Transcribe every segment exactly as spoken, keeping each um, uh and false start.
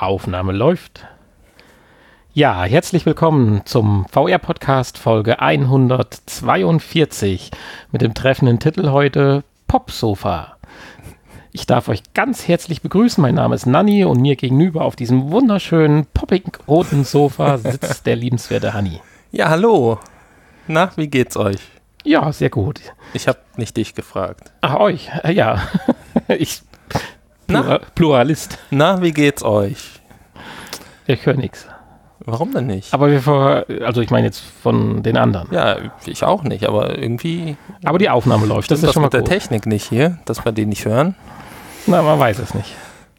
Aufnahme läuft. Ja, herzlich willkommen zum V R-Podcast Folge hundertzweiundvierzig mit dem treffenden Titel heute Popsofa. Ich darf euch ganz herzlich begrüßen. Mein Name ist Nanni und mir gegenüber auf diesem wunderschönen, poppig-roten Sofa sitzt der liebenswerte Hanni. Ja, hallo. Na, wie geht's euch? Ja, sehr gut. Ich habe nicht dich gefragt. Ach, euch? Ja. Ich Plura- Pluralist. Na, wie geht's euch? Ich höre nichts. Warum denn nicht? Aber wir vor, also ich meine jetzt von den anderen. Ja, ich auch nicht, aber irgendwie... Aber die Aufnahme läuft, das ist schon mal mit der gut. Technik nicht hier, dass wir die nicht hören. Na, man weiß es nicht.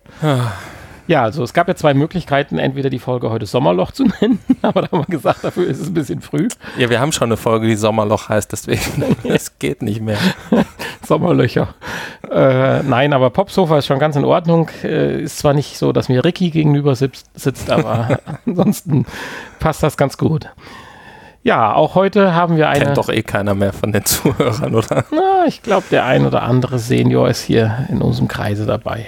Ja, also es gab ja zwei Möglichkeiten, entweder die Folge heute Sommerloch zu nennen, aber da haben wir gesagt, dafür ist es ein bisschen früh. Ja, wir haben schon eine Folge, die Sommerloch heißt, deswegen, es geht nicht mehr. Sommerlöcher. Äh, nein, aber Popsofa ist schon ganz in Ordnung. Äh, ist zwar nicht so, dass mir Ricky gegenüber sitzt, sitzt aber ansonsten passt das ganz gut. Ja, auch heute haben wir eine... Kennt doch eh keiner mehr von den Zuhörern, oder? Na, ich glaube, der ein oder andere Senior ist hier in unserem Kreise dabei.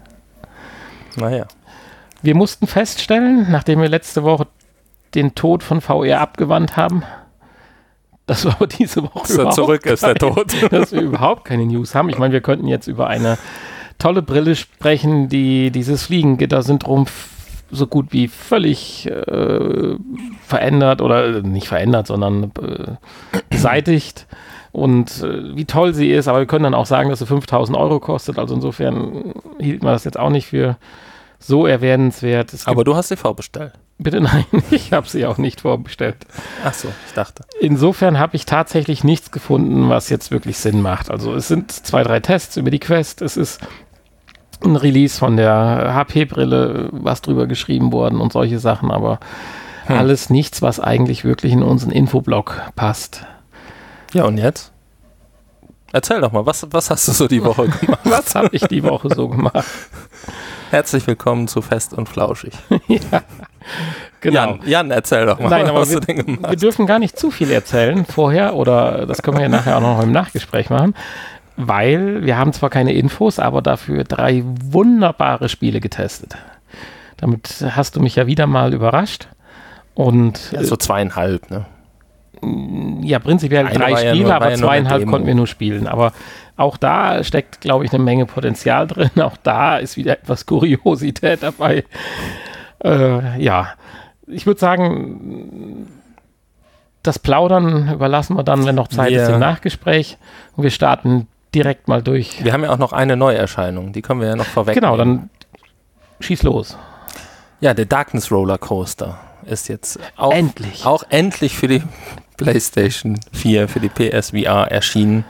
Naja. Wir mussten feststellen, nachdem wir letzte Woche den Tod von V R abgewandt haben, dass wir aber diese Woche Dass er überhaupt zurück ist, der keine, Tod. dass wir überhaupt keine News haben. Ich meine, wir könnten jetzt über eine tolle Brille sprechen, die dieses Fliegengitter-Syndrom f- so gut wie völlig äh, verändert oder nicht verändert, sondern äh, beseitigt. Und äh, wie toll sie ist, aber wir können dann auch sagen, dass sie fünftausend Euro kostet. Also insofern hielt man das jetzt auch nicht für so erwähnenswert. Es gibt, Aber du hast sie vorbestellt. bitte nein, ich habe sie auch nicht vorbestellt. Ach so, ich dachte. Insofern habe ich tatsächlich nichts gefunden, was jetzt wirklich Sinn macht. Also es sind zwei, drei Tests über die Quest. Es ist ein Release von der H P-Brille, was drüber geschrieben worden und solche Sachen, aber hm. alles nichts, was eigentlich wirklich in unseren Infoblog passt. Ja, und jetzt? Erzähl doch mal, was, was hast du so die Woche gemacht? Was habe ich die Woche so gemacht? Herzlich willkommen zu Fest und Flauschig. Ja, genau. Jan, Jan, erzähl doch mal, Nein, aber was wir, du denn gemacht wir hast. dürfen gar nicht zu viel erzählen vorher oder das können wir ja nachher auch noch im Nachgespräch machen, weil wir haben zwar keine Infos, aber dafür drei wunderbare Spiele getestet. Damit hast du mich ja wieder mal überrascht und Ja, so zweieinhalb, ne? ja, prinzipiell Eine drei war ja Spiele, nur- war aber ja nur eine zweieinhalb Demo. konnten wir nur spielen. Aber auch da steckt, glaube ich, eine Menge Potenzial drin. Auch da ist wieder etwas Kuriosität dabei. Äh, ja, ich würde sagen, das Plaudern überlassen wir dann, wenn noch Zeit Wir- ist, im Nachgespräch. Und wir starten direkt mal durch. Wir haben ja auch noch eine Neuerscheinung, die können wir ja noch vorweg. Genau, dann schieß los. Ja, der Darkness Roller Coaster ist jetzt auch Endlich. auch endlich für die PlayStation vier, für die P S V R erschienen.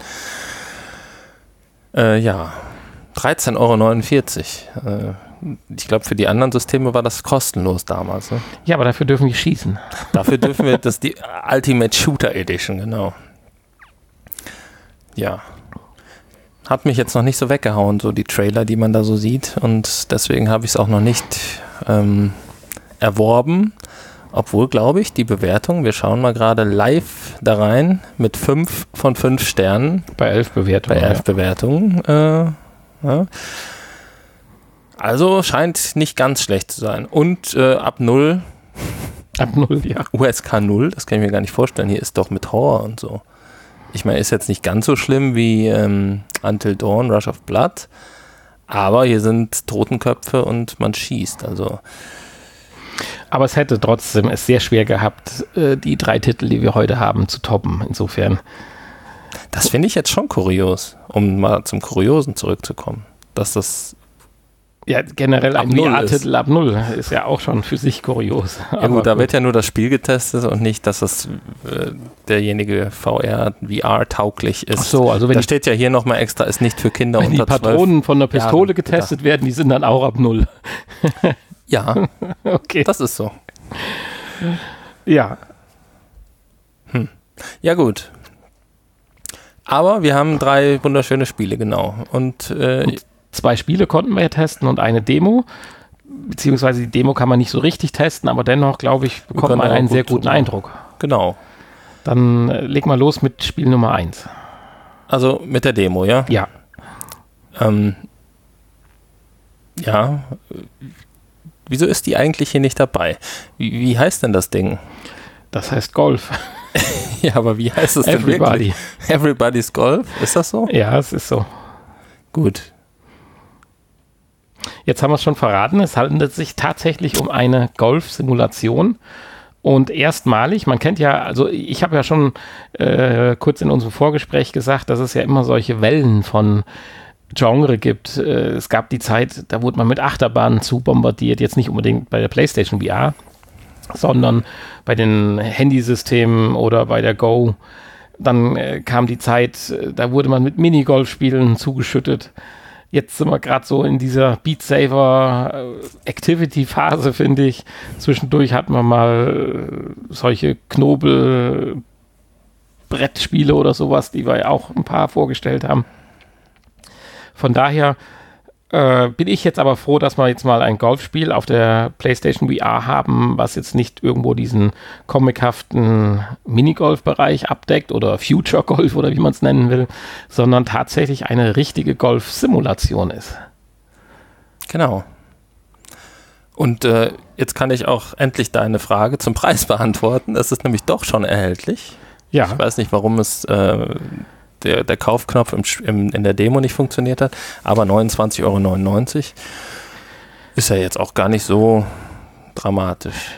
Äh, ja, dreizehn Euro neunundvierzig. Äh, ich glaube, für die anderen Systeme war das kostenlos damals. Ne? Ja, aber dafür dürfen wir schießen. Dafür dürfen wir, das ist die Ultimate Shooter Edition, genau. Ja. Hat mich jetzt noch nicht so weggehauen, so die Trailer, die man da so sieht. Und deswegen habe ich es auch noch nicht ähm, erworben. Obwohl, glaube ich, die Bewertung, wir schauen mal gerade live da rein, mit fünf von fünf Sternen. Bei elf Bewertungen. Bei elf Bewertungen. Äh, ja. Also scheint nicht ganz schlecht zu sein. Und äh, ab null, Ja. Ab null, ja. U S K null, das kann ich mir gar nicht vorstellen. Hier ist doch mit Horror und so. Ich meine, ist jetzt nicht ganz so schlimm wie ähm, Until Dawn, Rush of Blood. Aber hier sind Totenköpfe und man schießt. Also Aber es hätte trotzdem es sehr schwer gehabt, äh, die drei Titel, die wir heute haben, zu toppen. Insofern. das finde ich jetzt schon kurios, um mal zum Kuriosen zurückzukommen. Dass das, Ja, generell Ab ein null V R-Titel ab null ist ja auch schon für sich kurios. ja gut, da wird ja nur das Spiel getestet und nicht, dass das äh, derjenige V R, V R-tauglich ist. Ach so, also wenn da die, steht ja hier nochmal extra, ist nicht für Kinder wenn die unter zwölf. Patronen von der Pistole Jahren getestet werden, die sind dann auch ab null. Ja, Okay. das ist so. Ja, Ja gut. Aber wir haben drei wunderschöne Spiele, genau. Und, äh, Und zwei Spiele konnten wir ja testen und eine Demo. Beziehungsweise die Demo kann man nicht so richtig testen, aber dennoch, glaube ich, bekommt können man auch einen sehr gut guten drüber. Eindruck. genau. Dann äh, leg mal los mit Spiel Nummer eins. Also mit der Demo, ja? Ja. Ähm, ja, wieso ist die eigentlich hier nicht dabei? Wie, wie heißt denn das Ding? Das heißt Golf. Ja, aber wie heißt es denn Everybody. wirklich? Everybody's Golf? Ist das so? Ja, es ist so. Gut. Jetzt haben wir es schon verraten, es handelt sich tatsächlich um eine Golf-Simulation und erstmalig, man kennt ja, also ich habe ja schon äh, kurz in unserem Vorgespräch gesagt, dass es ja immer solche Wellen von Genre gibt. Äh, es gab die Zeit, da wurde man mit Achterbahnen zu bombardiert, jetzt nicht unbedingt bei der PlayStation V R, sondern bei den Handysystemen oder bei der Go. Dann äh, kam die Zeit, äh, da wurde man mit Minigolfspielen zugeschüttet. Jetzt sind wir gerade so in dieser Beat Saber Activity Phase, finde ich. Zwischendurch hatten wir mal solche Knobel Brettspiele oder sowas, die wir ja auch ein paar vorgestellt haben. Von daher äh, bin ich jetzt aber froh, dass wir jetzt mal ein Golfspiel auf der PlayStation V R haben, was jetzt nicht irgendwo diesen comichaften Minigolf-Bereich abdeckt oder Future Golf oder wie man es nennen will, sondern tatsächlich eine richtige Golf-Simulation ist. Genau. Und äh, jetzt kann ich auch endlich deine Frage zum Preis beantworten. Es ist nämlich doch schon erhältlich. Ja. Ich weiß nicht, warum es äh, der, der Kaufknopf im, im, in der Demo nicht funktioniert hat, aber neunundzwanzig Euro neunundneunzig ist ja jetzt auch gar nicht so dramatisch.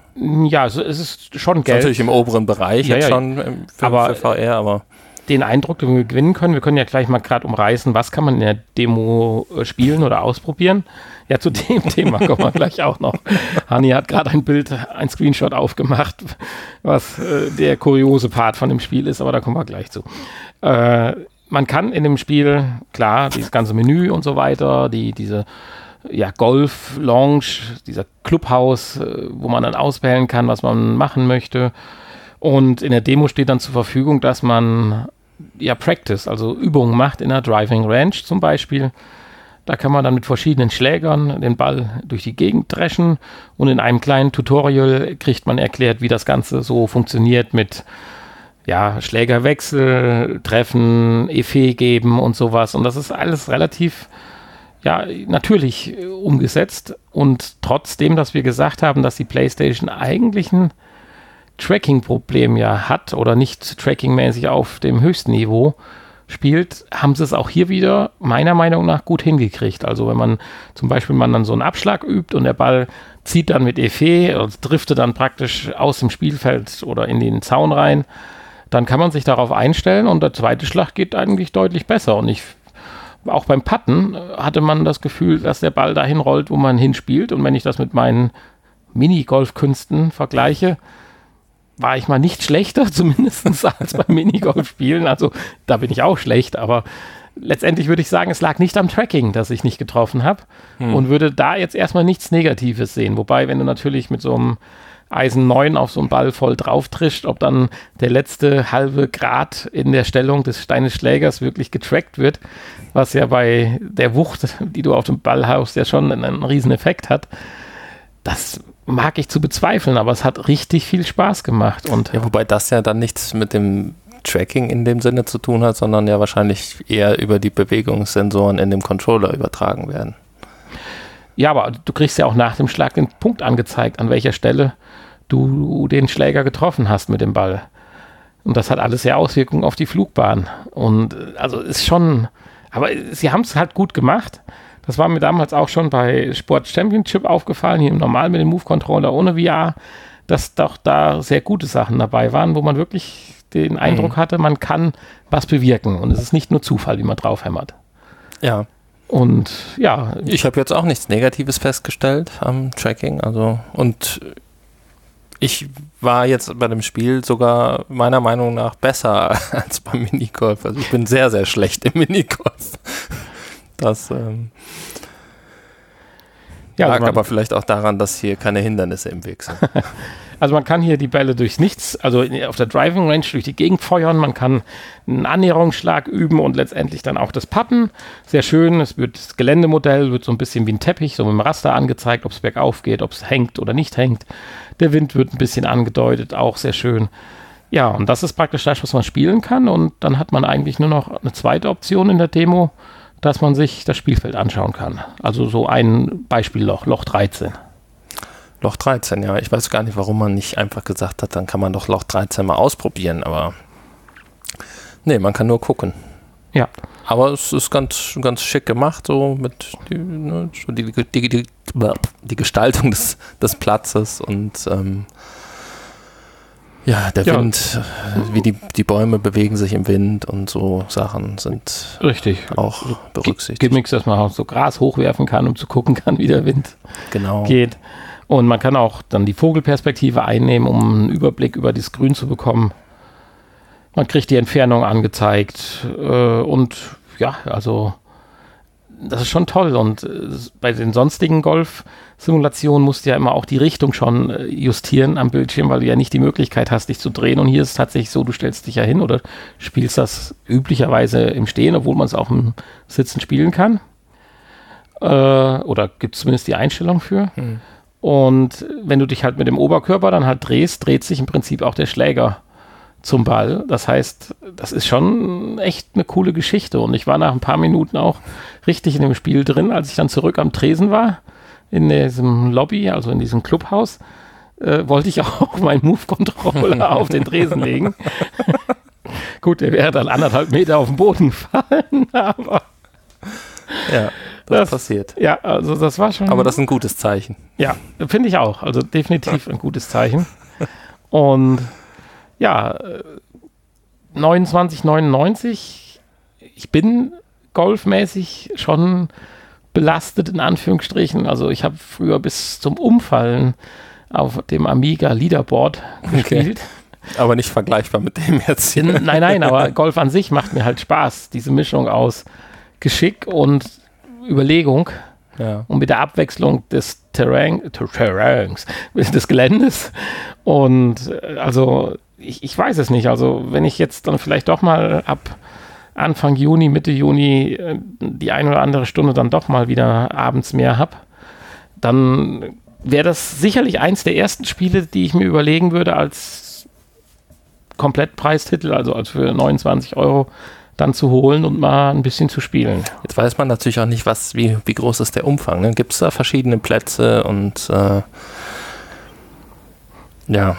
Ja, es ist schon Geld. Ist natürlich im oberen Bereich ja, jetzt ja, schon für, aber für V R, aber den Eindruck, den wir gewinnen können, wir können ja gleich mal gerade umreißen, was kann man in der Demo spielen oder ausprobieren. Ja, zu dem Thema kommen wir gleich auch noch. Hani hat gerade ein Bild, ein Screenshot aufgemacht, was äh, der kuriose Part von dem Spiel ist, aber da kommen wir gleich zu. Äh, man kann in dem Spiel, klar, dieses ganze Menü und so weiter, die, diese ja, Golf-Lounge, dieser Clubhaus, äh, wo man dann auswählen kann, was man machen möchte. Und in der Demo steht dann zur Verfügung, dass man ja Practice, also Übungen macht in der Driving Range zum Beispiel. Da kann man dann mit verschiedenen Schlägern den Ball durch die Gegend dreschen und in einem kleinen Tutorial kriegt man erklärt, wie das Ganze so funktioniert mit ja, Schlägerwechsel, Treffen, Effet geben und sowas. Und das ist alles relativ ja, natürlich umgesetzt. Und trotzdem, dass wir gesagt haben, dass die PlayStation eigentlich ein Tracking-Problem ja hat oder nicht trackingmäßig auf dem höchsten Niveau spielt, haben sie es auch hier wieder meiner Meinung nach gut hingekriegt. Also wenn man zum Beispiel man dann so einen Abschlag übt und der Ball zieht dann mit Effet und driftet dann praktisch aus dem Spielfeld oder in den Zaun rein, dann kann man sich darauf einstellen und der zweite Schlag geht eigentlich deutlich besser. Und ich, auch beim Putten hatte man das Gefühl, dass der Ball dahin rollt, wo man hinspielt. Und wenn ich das mit meinen Minigolf-Künsten vergleiche, war ich mal nicht schlechter, zumindest als beim Minigolf-Spielen. Also da bin ich auch schlecht, aber letztendlich würde ich sagen, es lag nicht am Tracking, dass ich nicht getroffen habe hm. und würde da jetzt erstmal nichts Negatives sehen. Wobei, wenn du natürlich mit so einem Eisen neun auf so einen Ball voll drauf trischst, ob dann der letzte halbe Grad in der Stellung des deines Schlägers wirklich getrackt wird, was ja bei der Wucht, die du auf dem Ball haust, ja schon einen, einen riesen Effekt hat. Das mag ich zu bezweifeln, aber es hat richtig viel Spaß gemacht. Und ja, wobei das ja dann nichts mit dem Tracking in dem Sinne zu tun hat, sondern ja wahrscheinlich eher über die Bewegungssensoren in dem Controller übertragen werden. Ja, aber du kriegst ja auch nach dem Schlag den Punkt angezeigt, an welcher Stelle du den Schläger getroffen hast mit dem Ball. Und das hat alles ja Auswirkungen auf die Flugbahn. Und also ist schon, aber sie haben es halt gut gemacht. Das war mir damals auch schon bei Sport Championship aufgefallen, hier normal mit dem Move-Controller ohne V R, dass doch da sehr gute Sachen dabei waren, wo man wirklich den Eindruck mhm. hatte, man kann was bewirken und es ist nicht nur Zufall, wie man draufhämmert. Ja. Und ja. Ich habe jetzt auch nichts Negatives festgestellt am Tracking, also und ich war jetzt bei dem Spiel sogar meiner Meinung nach besser als beim Minigolf. Also ich bin sehr, sehr schlecht im Minigolf. Das ähm, ja, lag also aber vielleicht auch daran, dass hier keine Hindernisse im Weg sind. Also man kann hier die Bälle durchs Nichts, also auf der Driving Range durch die Gegend feuern, man kann einen Annäherungsschlag üben und letztendlich dann auch das Putten. Sehr schön, es wird das Geländemodell wird so ein bisschen wie ein Teppich, so mit dem Raster angezeigt, ob es bergauf geht, ob es hängt oder nicht hängt. Der Wind wird ein bisschen angedeutet, auch sehr schön. Ja, und das ist praktisch das, was man spielen kann und dann hat man eigentlich nur noch eine zweite Option in der Demo, dass man sich das Spielfeld anschauen kann. Also so ein Beispielloch, Loch dreizehn. Loch dreizehn, ja. Ich weiß gar nicht, warum man nicht einfach gesagt hat, dann kann man doch Loch dreizehn mal ausprobieren, aber nee, man kann nur gucken. Ja. Aber es ist ganz, ganz schick gemacht, so mit die, ne, die, die, die, die Gestaltung des, des Platzes und ähm, ja, der ja. Wind, wie die, die Bäume bewegen sich im Wind und so Sachen sind richtig auch berücksichtigt. Gimmicks, dass man auch so Gras hochwerfen kann, um zu gucken kann, wie der Wind genau. geht. Und man kann auch dann die Vogelperspektive einnehmen, um einen Überblick über das Grün zu bekommen. Man kriegt die Entfernung angezeigt äh, und ja, also das ist schon toll. Und äh, bei den sonstigen Golf-Simulationen musst du ja immer auch die Richtung schon äh, justieren am Bildschirm, weil du ja nicht die Möglichkeit hast, dich zu drehen. Und hier ist es tatsächlich so, du stellst dich ja hin oder spielst das üblicherweise im Stehen, obwohl man es auch im Sitzen spielen kann. Äh, oder gibt es zumindest die Einstellung für. Hm. Und wenn du dich halt mit dem Oberkörper dann halt drehst, dreht sich im Prinzip auch der Schläger zum Ball. Das heißt, das ist schon echt eine coole Geschichte. Und ich war nach ein paar Minuten auch richtig in dem Spiel drin, als ich dann zurück am Tresen war, in diesem Lobby, also in diesem Clubhaus, äh, wollte ich auch meinen Move-Controller auf den Tresen legen. Gut, der wäre dann anderthalb Meter auf den Boden gefallen, aber ja, das, das passiert. Ja, also das war schon... Aber das ist ein gutes Zeichen. Ja, finde ich auch. Also definitiv ein gutes Zeichen. Und ja, neunundzwanzig neunundneunzig, ich bin golfmäßig schon belastet, in Anführungsstrichen. Also ich habe früher bis zum Umfallen auf dem Amiga Leaderboard gespielt. Okay. Aber nicht vergleichbar mit dem jetzt hier. Nein, nein, aber Golf an sich macht mir halt Spaß. Diese Mischung aus Geschick und Überlegung. Ja. Und mit der Abwechslung des Terrain, Terrains, des Geländes. Und also ich, ich weiß es nicht. Also wenn ich jetzt dann vielleicht doch mal ab Anfang Juni, Mitte Juni die eine oder andere Stunde dann doch mal wieder abends mehr habe, dann wäre das sicherlich eins der ersten Spiele, die ich mir überlegen würde als Komplettpreistitel, also als für neunundzwanzig Euro dann zu holen und mal ein bisschen zu spielen. Jetzt weiß man natürlich auch nicht, was, wie, wie groß ist der Umfang. Ne? Gibt es da verschiedene Plätze und äh, ja,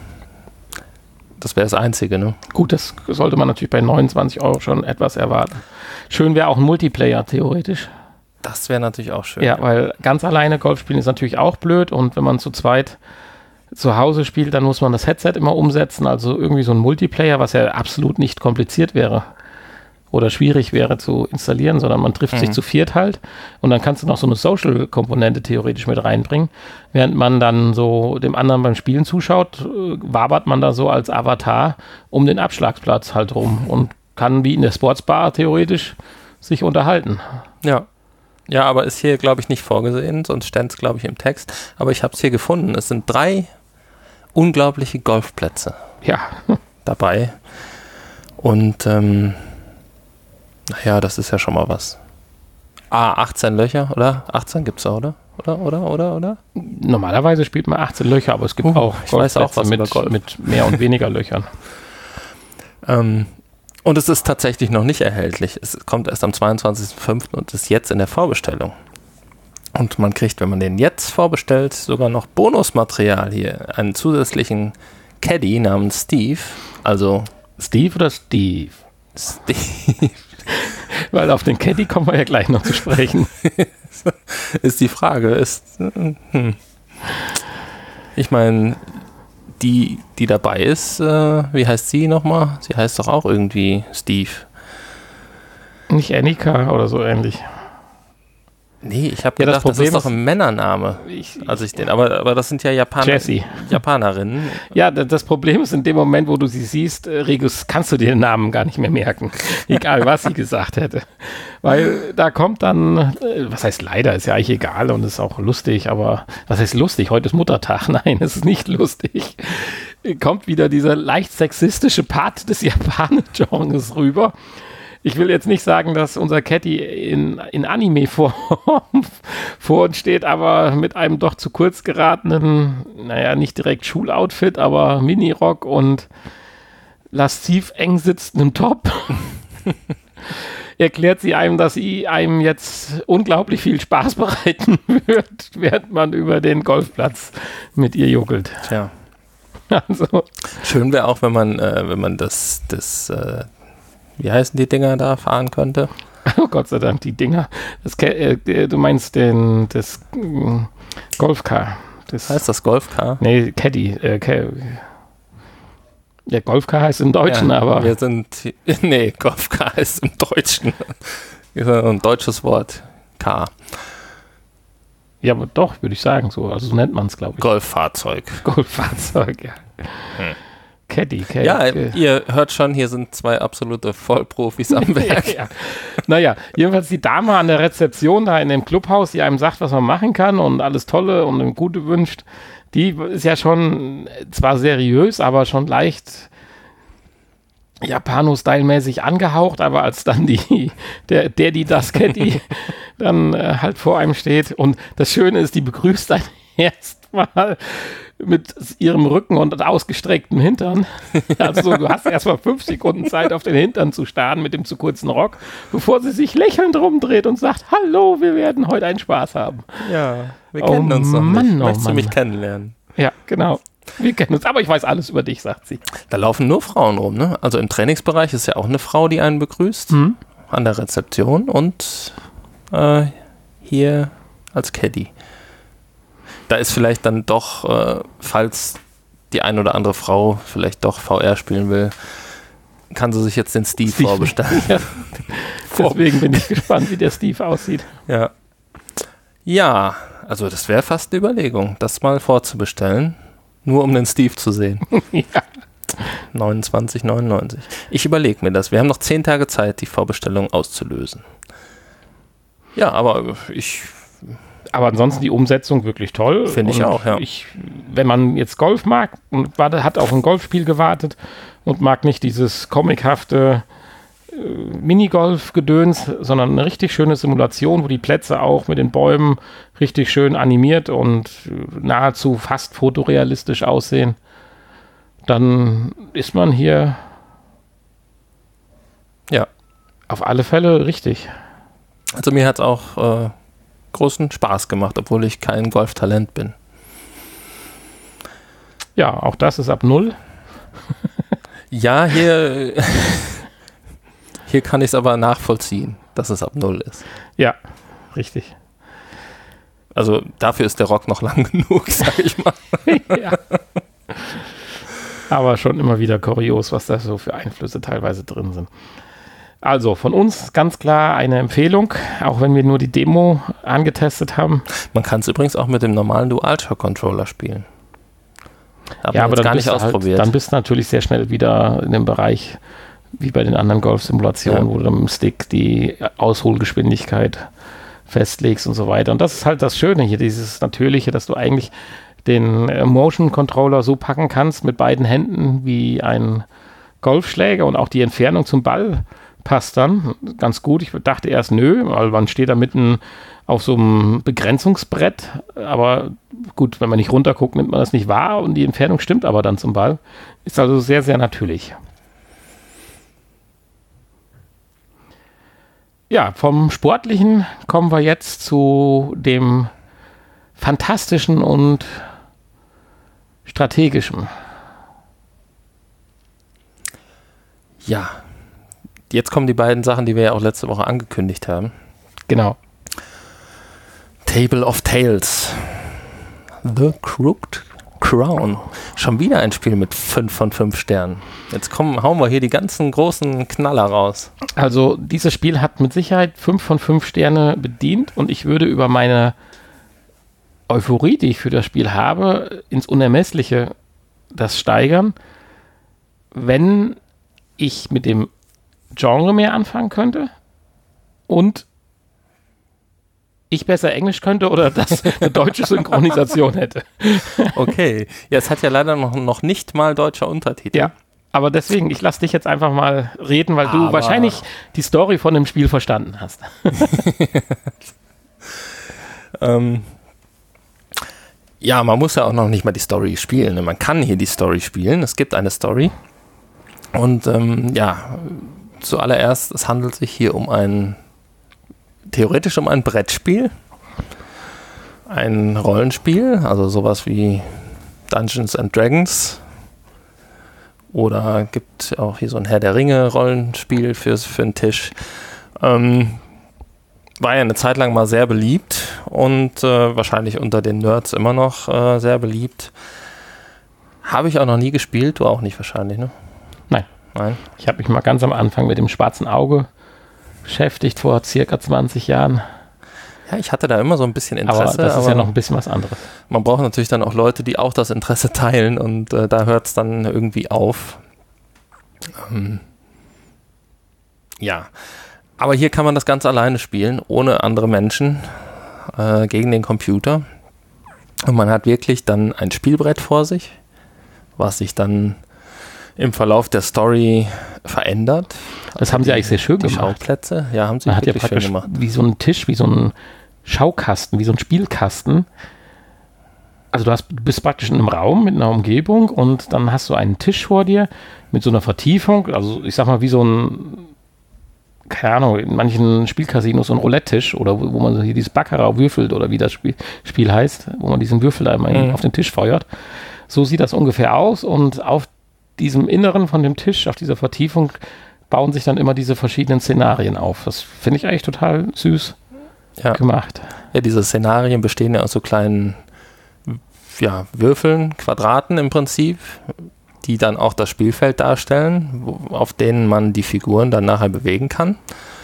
das wäre das Einzige. Ne? Gut, das sollte man natürlich bei neunundzwanzig Euro schon etwas erwarten. Schön wäre auch ein Multiplayer theoretisch. Das wäre natürlich auch schön. Ja, weil ganz alleine Golf spielen ist natürlich auch blöd und wenn man zu zweit zu Hause spielt, dann muss man das Headset immer umsetzen, also irgendwie so ein Multiplayer, was ja absolut nicht kompliziert wäre oder schwierig wäre zu installieren, sondern man trifft mhm. sich zu viert halt und dann kannst du noch so eine Social-Komponente theoretisch mit reinbringen. Während man dann so dem anderen beim Spielen zuschaut, äh, wabert man da so als Avatar um den Abschlagsplatz halt rum und kann wie in der Sportsbar theoretisch sich unterhalten. Ja. Ja, aber ist hier, glaube ich, nicht vorgesehen, sonst stand es, glaube ich, im Text. Aber ich habe es hier gefunden. Es sind drei unglaubliche Golfplätze ja. dabei. Und ähm, naja, das ist ja schon mal was. Ah, achtzehn Löcher, oder? achtzehn gibt es auch, oder? Oder, oder, oder, oder? Normalerweise spielt man achtzehn Löcher, aber es gibt uh, auch ich weiß auch was mit, über Golf. mit mehr und weniger Löchern. ähm, und es ist tatsächlich noch nicht erhältlich. Es kommt erst am zweiundzwanzigsten fünften und ist jetzt in der Vorbestellung. Und man kriegt, wenn man den jetzt vorbestellt, sogar noch Bonusmaterial hier. Einen zusätzlichen Caddy namens Steve. Also Steve oder Steve? Steve. Weil auf den Caddy kommen wir ja gleich noch zu sprechen. Ist die Frage. Ist, hm. Ich meine, die, die dabei ist, äh, wie heißt sie nochmal? Sie heißt doch auch irgendwie Steve. Nicht Annika oder so ähnlich. Nee, ich habe ja, gedacht, das, das ist doch ein Männername. Ich, also ich den, aber, aber das sind ja Japaner, Jessie. Japanerinnen. Ja, das Problem ist, in dem Moment, wo du sie siehst, Regus, kannst du dir den Namen gar nicht mehr merken. Egal, was sie gesagt hätte. Weil da kommt dann, was heißt leider, ist ja eigentlich egal und ist auch lustig, aber was heißt lustig? Heute ist Muttertag. Nein, es ist nicht lustig. Kommt wieder dieser leicht sexistische Part des Japaner-Genres rüber. Ich will jetzt nicht sagen, dass unser Caddy in, in Anime-Form vor uns steht, aber mit einem doch zu kurz geratenen, naja, nicht direkt Schuloutfit, aber Minirock und lasziv eng sitzendem Top. erklärt sie einem, dass sie einem jetzt unglaublich viel Spaß bereiten wird, während man über den Golfplatz mit ihr juckelt. Tja. Also. Schön wäre auch, wenn man, äh, wenn man das, das äh, wie heißen die Dinger da, fahren könnte. Oh Gott sei Dank, die Dinger. Das, äh, du meinst den, das äh, Golfcar. Das heißt das Golfcar? Nee, Caddy. Äh, Caddy. Ja, Golfcar heißt im Deutschen, ja, aber... Wir sind... Nee, Golfcar heißt im Deutschen. Das ist ein deutsches Wort. Car. Ja, aber doch, würde ich sagen so. Also so nennt man es, glaube ich. Golffahrzeug. Golffahrzeug, ja. Hm. Caddy, Caddy. Ja, ihr hört schon, hier sind zwei absolute Vollprofis am Werk. ja. Naja, jedenfalls die Dame an der Rezeption da in dem Clubhaus, die einem sagt, was man machen kann und alles Tolle und einem Gute wünscht, die ist ja schon zwar seriös, aber schon leicht Japano-Style-mäßig angehaucht, aber als dann die, der, der, die das Caddy dann äh, halt vor einem steht und das Schöne ist, die begrüßt dann erstmal mit ihrem Rücken und ausgestrecktem Hintern. Also du hast erstmal fünf Sekunden Zeit, auf den Hintern zu starren mit dem zu kurzen Rock, bevor sie sich lächelnd rumdreht und sagt, hallo, wir werden heute einen Spaß haben. Ja, wir oh kennen uns noch Mann, nicht. Oh Möchtest Mann. du mich kennenlernen? Ja, genau. Wir kennen uns, aber ich weiß alles über dich, sagt sie. Da laufen nur Frauen rum, ne? Also im Trainingsbereich ist ja auch eine Frau, die einen begrüßt, mhm. an der Rezeption und äh, hier als Caddy. Da ist vielleicht dann doch, äh, falls die ein oder andere Frau vielleicht doch V R spielen will, kann sie sich jetzt den Steve, Steve vorbestellen. Ja. Deswegen bin ich gespannt, wie der Steve aussieht. Ja, ja, also das wäre fast eine Überlegung, das mal vorzubestellen, nur um den Steve zu sehen. Ja. neunundzwanzig neunundneunzig. Ich überlege mir das. Wir haben noch zehn Tage Zeit, die Vorbestellung auszulösen. Ja, aber ich... Aber ansonsten die Umsetzung wirklich toll. Finde ich auch, ja. Ich, wenn man jetzt Golf mag und hat auf ein Golfspiel gewartet und mag nicht dieses comichafte äh, Minigolf-Gedöns, sondern eine richtig schöne Simulation, wo die Plätze auch mit den Bäumen richtig schön animiert und nahezu fast fotorealistisch aussehen, dann ist man hier ja auf alle Fälle richtig. Also mir hat es auch... Äh großen Spaß gemacht, obwohl ich kein Golftalent bin. Ja, auch das ist ab null. Ja, hier, hier kann ich es aber nachvollziehen, dass es ab null ist. Ja, richtig. Also dafür ist der Rock noch lang genug, sag ich mal. Ja. Aber schon immer wieder kurios, was da so für Einflüsse teilweise drin sind. Also von uns ganz klar eine Empfehlung, auch wenn wir nur die Demo angetestet haben. Man kann es übrigens auch mit dem normalen DualShock-Controller spielen. Hab ja, aber dann gar nicht ausprobiert. Halt, dann bist du natürlich sehr schnell wieder in dem Bereich, wie bei den anderen Golf-Simulationen, ja. wo du mit dem Stick die Ausholgeschwindigkeit festlegst und so weiter. Und das ist halt das Schöne hier, dieses Natürliche, dass du eigentlich den Motion-Controller so packen kannst mit beiden Händen wie ein Golfschläger und auch die Entfernung zum Ball passt dann ganz gut. Ich dachte erst, nö, weil man steht da mitten auf so einem Begrenzungsbrett, aber gut, wenn man nicht runterguckt, nimmt man das nicht wahr und die Entfernung stimmt aber dann zum Ball. Ist also sehr, sehr natürlich. Ja, vom Sportlichen kommen wir jetzt zu dem Fantastischen und Strategischen. Ja, jetzt kommen die beiden Sachen, die wir ja auch letzte Woche angekündigt haben. Genau. Table of Tales. The Crooked Crown. Schon wieder ein Spiel mit fünf von fünf Sternen. Jetzt kommen, hauen wir hier die ganzen großen Knaller raus. Also dieses Spiel hat mit Sicherheit fünf von fünf Sterne bedient und ich würde über meine Euphorie, die ich für das Spiel habe, ins Unermessliche das steigern, wenn ich mit dem Genre mehr anfangen könnte und ich besser Englisch könnte oder das eine deutsche Synchronisation hätte. Okay. Ja, es hat ja leider noch, noch nicht mal deutscher Untertitel. Ja, aber deswegen, ich lasse dich jetzt einfach mal reden, weil aber du wahrscheinlich die Story von dem Spiel verstanden hast. ähm, ja, man muss ja auch noch nicht mal die Story spielen. Man kann hier die Story spielen. Es gibt eine Story. Und ähm, ja, zuallererst, es handelt sich hier um ein, theoretisch um ein Brettspiel, ein Rollenspiel, also sowas wie Dungeons and Dragons, oder gibt auch hier so ein Herr der Ringe Rollenspiel für, für einen Tisch. Ähm, war ja eine Zeit lang mal sehr beliebt und äh, wahrscheinlich unter den Nerds immer noch äh, sehr beliebt. Habe ich auch noch nie gespielt, du auch nicht wahrscheinlich, ne? Nein. Nein. Ich habe mich mal ganz am Anfang mit dem schwarzen Auge beschäftigt, vor circa zwanzig Jahren. Ja, ich hatte da immer so ein bisschen Interesse. Aber das ist aber ja noch ein bisschen was anderes. Man braucht natürlich dann auch Leute, die auch das Interesse teilen und äh, da hört es dann irgendwie auf. Ähm, ja, aber hier kann man das ganz alleine spielen, ohne andere Menschen, äh, gegen den Computer. Und man hat wirklich dann ein Spielbrett vor sich, was sich dann im Verlauf der Story verändert. Das haben sie eigentlich sehr schön die gemacht. Schauplätze, ja, haben sie Man hat ja wirklich schön praktisch gemacht. wie so ein Tisch, wie so ein Schaukasten, wie so ein Spielkasten. Also du, hast, du bist praktisch in einem Raum mit einer Umgebung und dann hast du einen Tisch vor dir mit so einer Vertiefung, also ich sag mal wie so ein, keine Ahnung, in manchen Spielcasinos so ein Roulette-Tisch oder wo, wo man so hier dieses Baccarat würfelt oder wie das Spiel, Spiel heißt, wo man diesen Würfel einmal Mhm. auf den Tisch feuert. So sieht das ungefähr aus und auf diesem Inneren von dem Tisch, auf dieser Vertiefung, bauen sich dann immer diese verschiedenen Szenarien auf. Das finde ich eigentlich total süß Ja. gemacht. Ja, diese Szenarien bestehen ja aus so kleinen ja, Würfeln, Quadraten im Prinzip, die dann auch das Spielfeld darstellen, wo, auf denen man die Figuren dann nachher bewegen kann.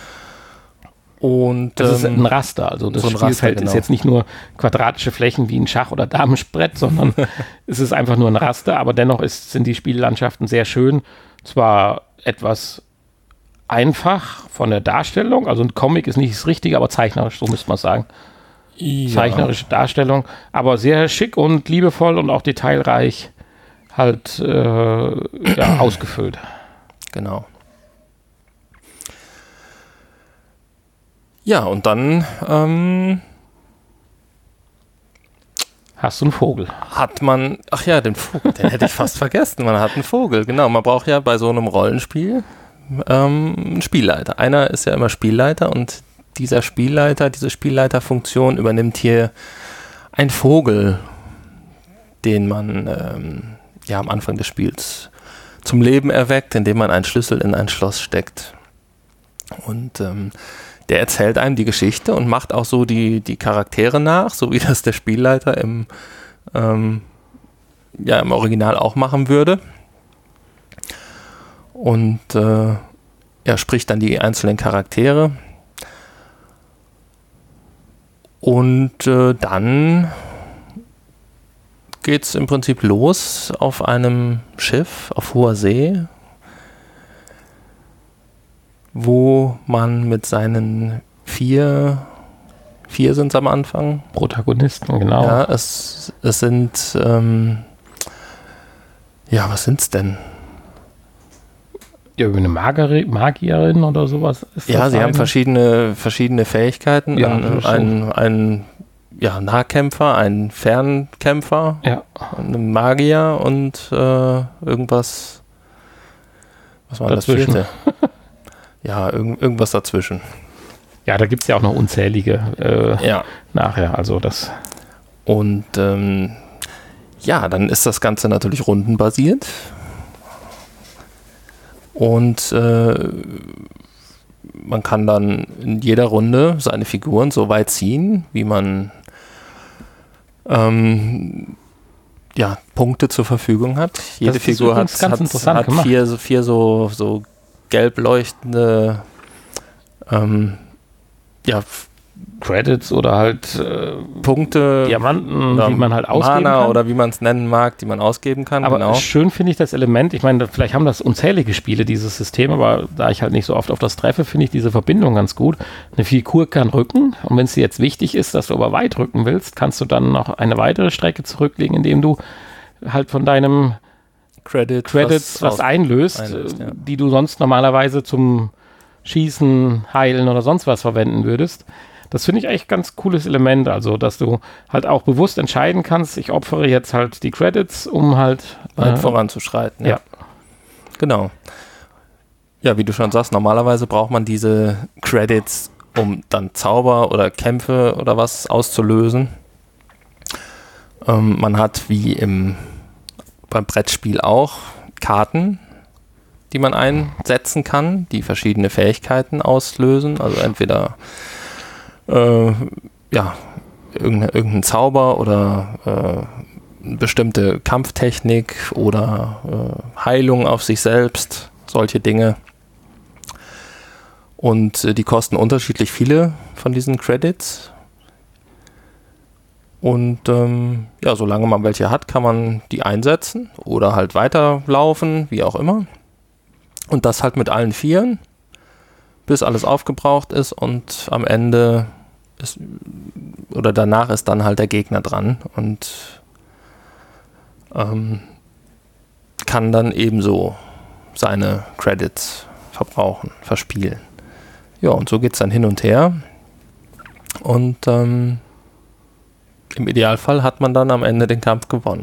Und Das ist ähm, ein Raster, also das so ein Spielfeld Raster, genau. ist jetzt nicht nur quadratische Flächen wie ein Schach- oder Damensbrett, sondern es ist einfach nur ein Raster, aber dennoch ist, sind die Spiellandschaften sehr schön. Zwar etwas einfach von der Darstellung, also ein Comic ist nicht das Richtige, aber zeichnerisch, so müsste man sagen. ja, Zeichnerische Darstellung, aber sehr schick und liebevoll und auch detailreich halt äh, ja, ausgefüllt. genau. Ja, und dann ähm, Hast du einen Vogel? hat man, ach ja, den Vogel, den hätte ich fast vergessen. Man hat einen Vogel, genau. Man braucht ja bei so einem Rollenspiel ähm, einen Spielleiter. Einer ist ja immer Spielleiter und dieser Spielleiter, diese Spielleiterfunktion übernimmt hier ein Vogel, den man ähm, ja am Anfang des Spiels zum Leben erweckt, indem man einen Schlüssel in ein Schloss steckt. Und ähm, der erzählt einem die Geschichte und macht auch so die, die Charaktere nach, so wie das der Spielleiter im, ähm, ja, im Original auch machen würde. Und äh, er spricht dann die einzelnen Charaktere. Und äh, dann geht es im Prinzip los auf einem Schiff auf hoher See, wo man mit seinen vier, vier sind es am Anfang. Protagonisten, genau. Ja, es, es sind, ähm, ja, was sind es denn? Ja, über eine Mageri Magierin oder sowas. Ist Ja, das sie eine? haben verschiedene, verschiedene Fähigkeiten. Ja, ein, das ist ein, ein ja, Nahkämpfer, ein Fernkämpfer, Ja, ein Magier und äh, irgendwas. Was war das Dazwischen. vierte? Ja, irg irgendwas dazwischen. ja da gibt es ja auch noch unzählige äh, Ja. nachher. Also das, Und ähm, ja, dann ist das Ganze natürlich rundenbasiert. Und äh, man kann dann in jeder Runde seine Figuren so weit ziehen, wie man ähm, ja, Punkte zur Verfügung hat. Jede ist Figur hat, übrigens ganz hat, interessant hat gemacht. vier, vier so, so gelb leuchtende ähm, ja, Credits oder halt äh, Punkte, Diamanten, oder die man halt ausgeben Mana kann. oder wie man es nennen mag, die man ausgeben kann. Aber genau. schön finde ich das Element, ich meine, vielleicht haben das unzählige Spiele, dieses System, aber da ich halt nicht so oft auf das treffe, finde ich diese Verbindung ganz gut. Eine Figur kann rücken und wenn es dir jetzt wichtig ist, dass du aber weit rücken willst, kannst du dann noch eine weitere Strecke zurücklegen, indem du halt von deinem Credit, Credits was, aus- einlöst, einlöst, äh, ja. die du sonst normalerweise zum Schießen, Heilen oder sonst was verwenden würdest. Das finde ich echt ganz cooles Element, also dass du halt auch bewusst entscheiden kannst, ich opfere jetzt halt die Credits, um halt weit äh, voranzuschreiten. Ja. ja. Genau. Ja, wie du schon sagst, normalerweise braucht man diese Credits, um dann Zauber oder Kämpfe oder was auszulösen. Ähm, man hat wie im, beim Brettspiel auch Karten, die man einsetzen kann, die verschiedene Fähigkeiten auslösen. Also entweder äh, ja, irgendein, irgendein Zauber oder äh, eine bestimmte Kampftechnik oder äh, Heilung auf sich selbst, solche Dinge. Und äh, die kosten unterschiedlich viele von diesen Credits. Und ähm, ja, solange man welche hat, kann man die einsetzen oder halt weiterlaufen, wie auch immer. Und das halt mit allen Vieren, bis alles aufgebraucht ist und am Ende ist, oder danach ist dann halt der Gegner dran und ähm, kann dann ebenso seine Credits verbrauchen, verspielen. Ja, und so geht es dann hin und her. Und ähm, im Idealfall hat man dann am Ende den Kampf gewonnen.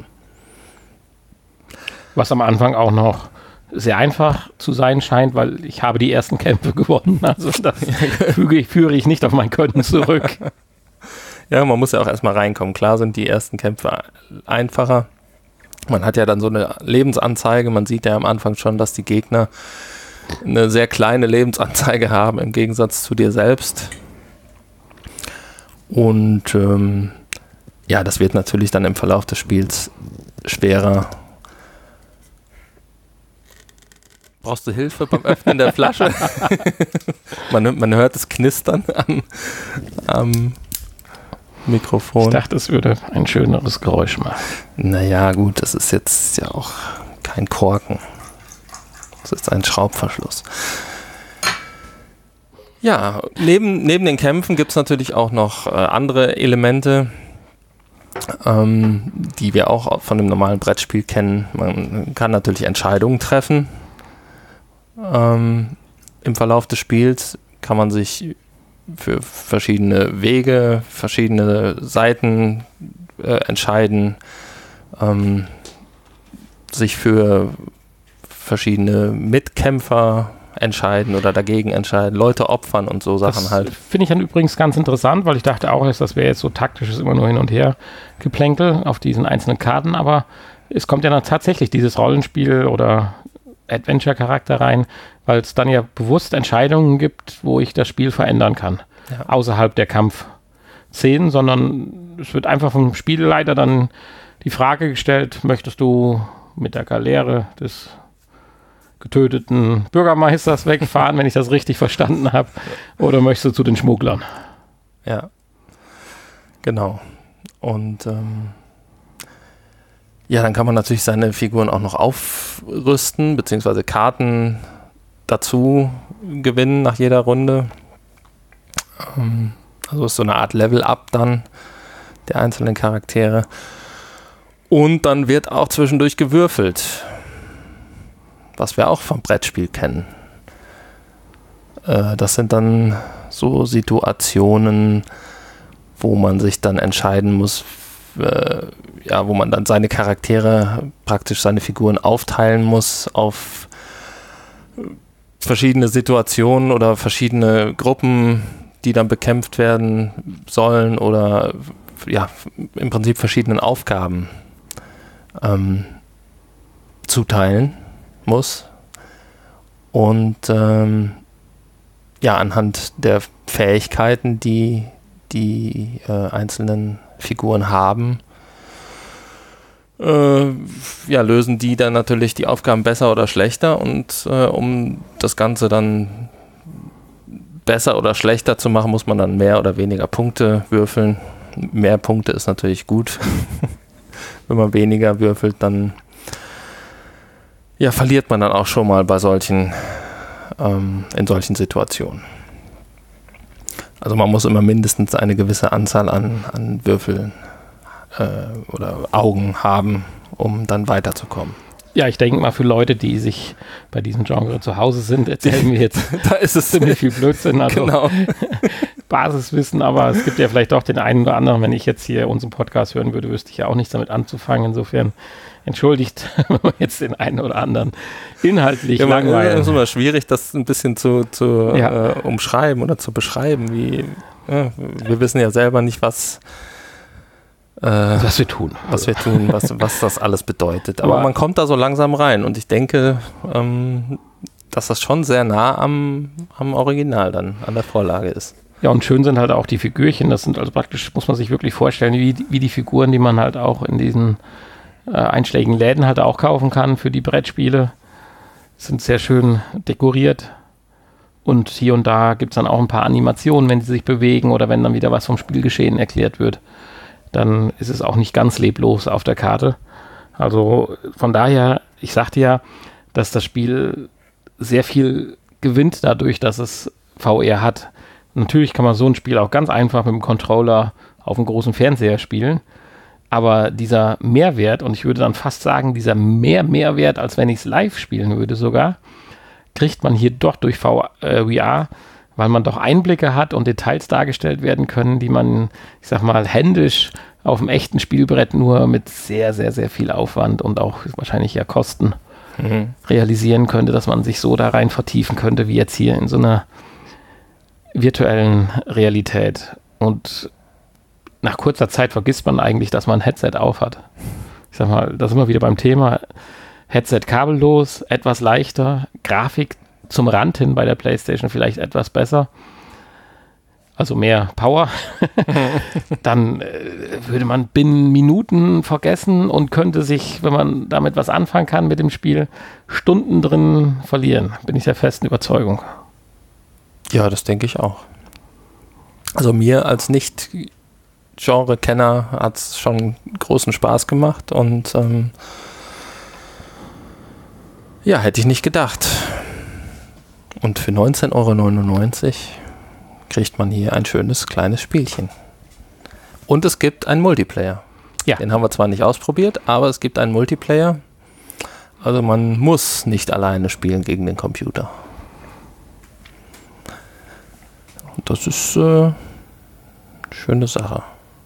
Was am Anfang auch noch sehr einfach zu sein scheint, weil ich habe die ersten Kämpfe gewonnen. Also das füge ich, führe ich nicht auf mein Können zurück. Ja, man muss ja auch erstmal reinkommen. Klar sind die ersten Kämpfe einfacher. Man hat ja dann so eine Lebensanzeige. Man sieht ja am Anfang schon, dass die Gegner eine sehr kleine Lebensanzeige haben im Gegensatz zu dir selbst. Und ähm, ja, das wird natürlich dann im Verlauf des Spiels schwerer. Brauchst du Hilfe beim Öffnen der Flasche? man, man hört es knistern am, am Mikrofon. Ich dachte, es würde ein schöneres Geräusch machen. Naja, gut, das ist jetzt ja auch kein Korken. Das ist ein Schraubverschluss. Ja, neben, neben den Kämpfen gibt es natürlich auch noch äh, andere Elemente, ähm, die wir auch von dem normalen Brettspiel kennen. Man kann natürlich Entscheidungen treffen. Ähm, im Verlauf des Spiels kann man sich für verschiedene Wege, verschiedene Seiten äh, entscheiden, ähm, sich für verschiedene Mitkämpfer entscheiden oder dagegen entscheiden, Leute opfern und so Sachen das halt. Finde ich dann übrigens ganz interessant, weil ich dachte auch, das wäre jetzt so taktisches immer nur hin und her Geplänkel auf diesen einzelnen Karten, aber es kommt ja dann tatsächlich dieses Rollenspiel oder Adventure-Charakter rein, weil es dann ja bewusst Entscheidungen gibt, wo ich das Spiel verändern kann, ja. Außerhalb der Kampfszenen, sondern es wird einfach vom Spielleiter dann die Frage gestellt, möchtest du mit der Galeere des getöteten Bürgermeisters wegfahren, wenn ich das richtig verstanden habe, oder möchtest du zu den Schmugglern? Ja, genau. Und ähm, ja, dann kann man natürlich seine Figuren auch noch aufrüsten, beziehungsweise Karten dazu gewinnen nach jeder Runde. Ähm, also ist so eine Art Level-Up dann der einzelnen Charaktere. Und dann wird auch zwischendurch gewürfelt, was wir auch vom Brettspiel kennen. Äh, das sind dann so Situationen, wo man sich dann entscheiden muss, äh, ja, wo man dann seine Charaktere, praktisch seine Figuren aufteilen muss auf verschiedene Situationen oder verschiedene Gruppen, die dann bekämpft werden sollen oder ja, im Prinzip verschiedenen Aufgaben ähm, zuteilen muss. Und ähm, ja, anhand der Fähigkeiten, die die äh, einzelnen Figuren haben, äh, ja, lösen die dann natürlich die Aufgaben besser oder schlechter. Und äh, um das Ganze dann besser oder schlechter zu machen, muss man dann mehr oder weniger Punkte würfeln. Mehr Punkte ist natürlich gut. Wenn man weniger würfelt, dann ja, verliert man dann auch schon mal bei solchen, ähm, in solchen Situationen. Also man muss immer mindestens eine gewisse Anzahl an, an Würfeln äh, oder Augen haben, um dann weiterzukommen. Ja, ich denke mal, für Leute, die sich bei diesem Genre zu Hause sind, erzählen wir jetzt da ist es ziemlich viel Blödsinn. Also genau. Basiswissen, aber es gibt ja vielleicht doch den einen oder anderen, wenn ich jetzt hier unseren Podcast hören würde, wüsste ich ja auch nichts damit anzufangen. Insofern entschuldigt, wenn wir jetzt den einen oder anderen inhaltlich ja, langweilen. Es ist immer schwierig, das ein bisschen zu, zu ja. äh, umschreiben oder zu beschreiben. Wie, ja, wir wissen ja selber nicht, was äh, was wir tun. Was wir tun, was, was das alles bedeutet. Aber, Aber man kommt da so langsam rein und ich denke, ähm, dass das schon sehr nah am, am Original dann, an der Vorlage ist. Ja, und schön sind halt auch die Figürchen. Das sind also praktisch, muss man sich wirklich vorstellen, wie, wie die Figuren, die man halt auch in diesen äh, einschlägigen Läden halt auch kaufen kann für die Brettspiele. Sind sehr schön dekoriert. Und hier und da gibt es dann auch ein paar Animationen, wenn sie sich bewegen oder wenn dann wieder was vom Spielgeschehen erklärt wird. Dann ist es auch nicht ganz leblos auf der Karte. Also von daher, ich sagte ja, dass das Spiel sehr viel gewinnt dadurch, dass es V R hat. Natürlich kann man so ein Spiel auch ganz einfach mit dem Controller auf einem großen Fernseher spielen, aber dieser Mehrwert, und ich würde dann fast sagen, dieser mehr Mehrwert, als wenn ich es live spielen würde sogar, kriegt man hier doch durch V R, weil man doch Einblicke hat und Details dargestellt werden können, die man, ich sag mal, händisch auf dem echten Spielbrett nur mit sehr, sehr, sehr viel Aufwand und auch wahrscheinlich ja Kosten mhm. realisieren könnte, dass man sich so da rein vertiefen könnte, wie jetzt hier in so einer virtuellen Realität. Und nach kurzer Zeit vergisst man eigentlich, dass man ein Headset aufhat. Ich sag mal, da sind wir wieder beim Thema Headset kabellos, etwas leichter, Grafik zum Rand hin bei der PlayStation vielleicht etwas besser, also mehr Power, dann äh, würde man binnen Minuten vergessen und könnte sich, wenn man damit was anfangen kann mit dem Spiel, Stunden drin verlieren. Bin ich der festen Überzeugung. Ja, das denke ich auch. Also mir als Nicht-Genre-Kenner hat es schon großen Spaß gemacht und ähm, ja, hätte ich nicht gedacht. Und für neunzehn Euro neunundneunzig kriegt man hier ein schönes kleines Spielchen. Und es gibt einen Multiplayer. Ja. Den haben wir zwar nicht ausprobiert, aber es gibt einen Multiplayer. Also man muss nicht alleine spielen gegen den Computer. Und das ist äh, eine schöne Sache.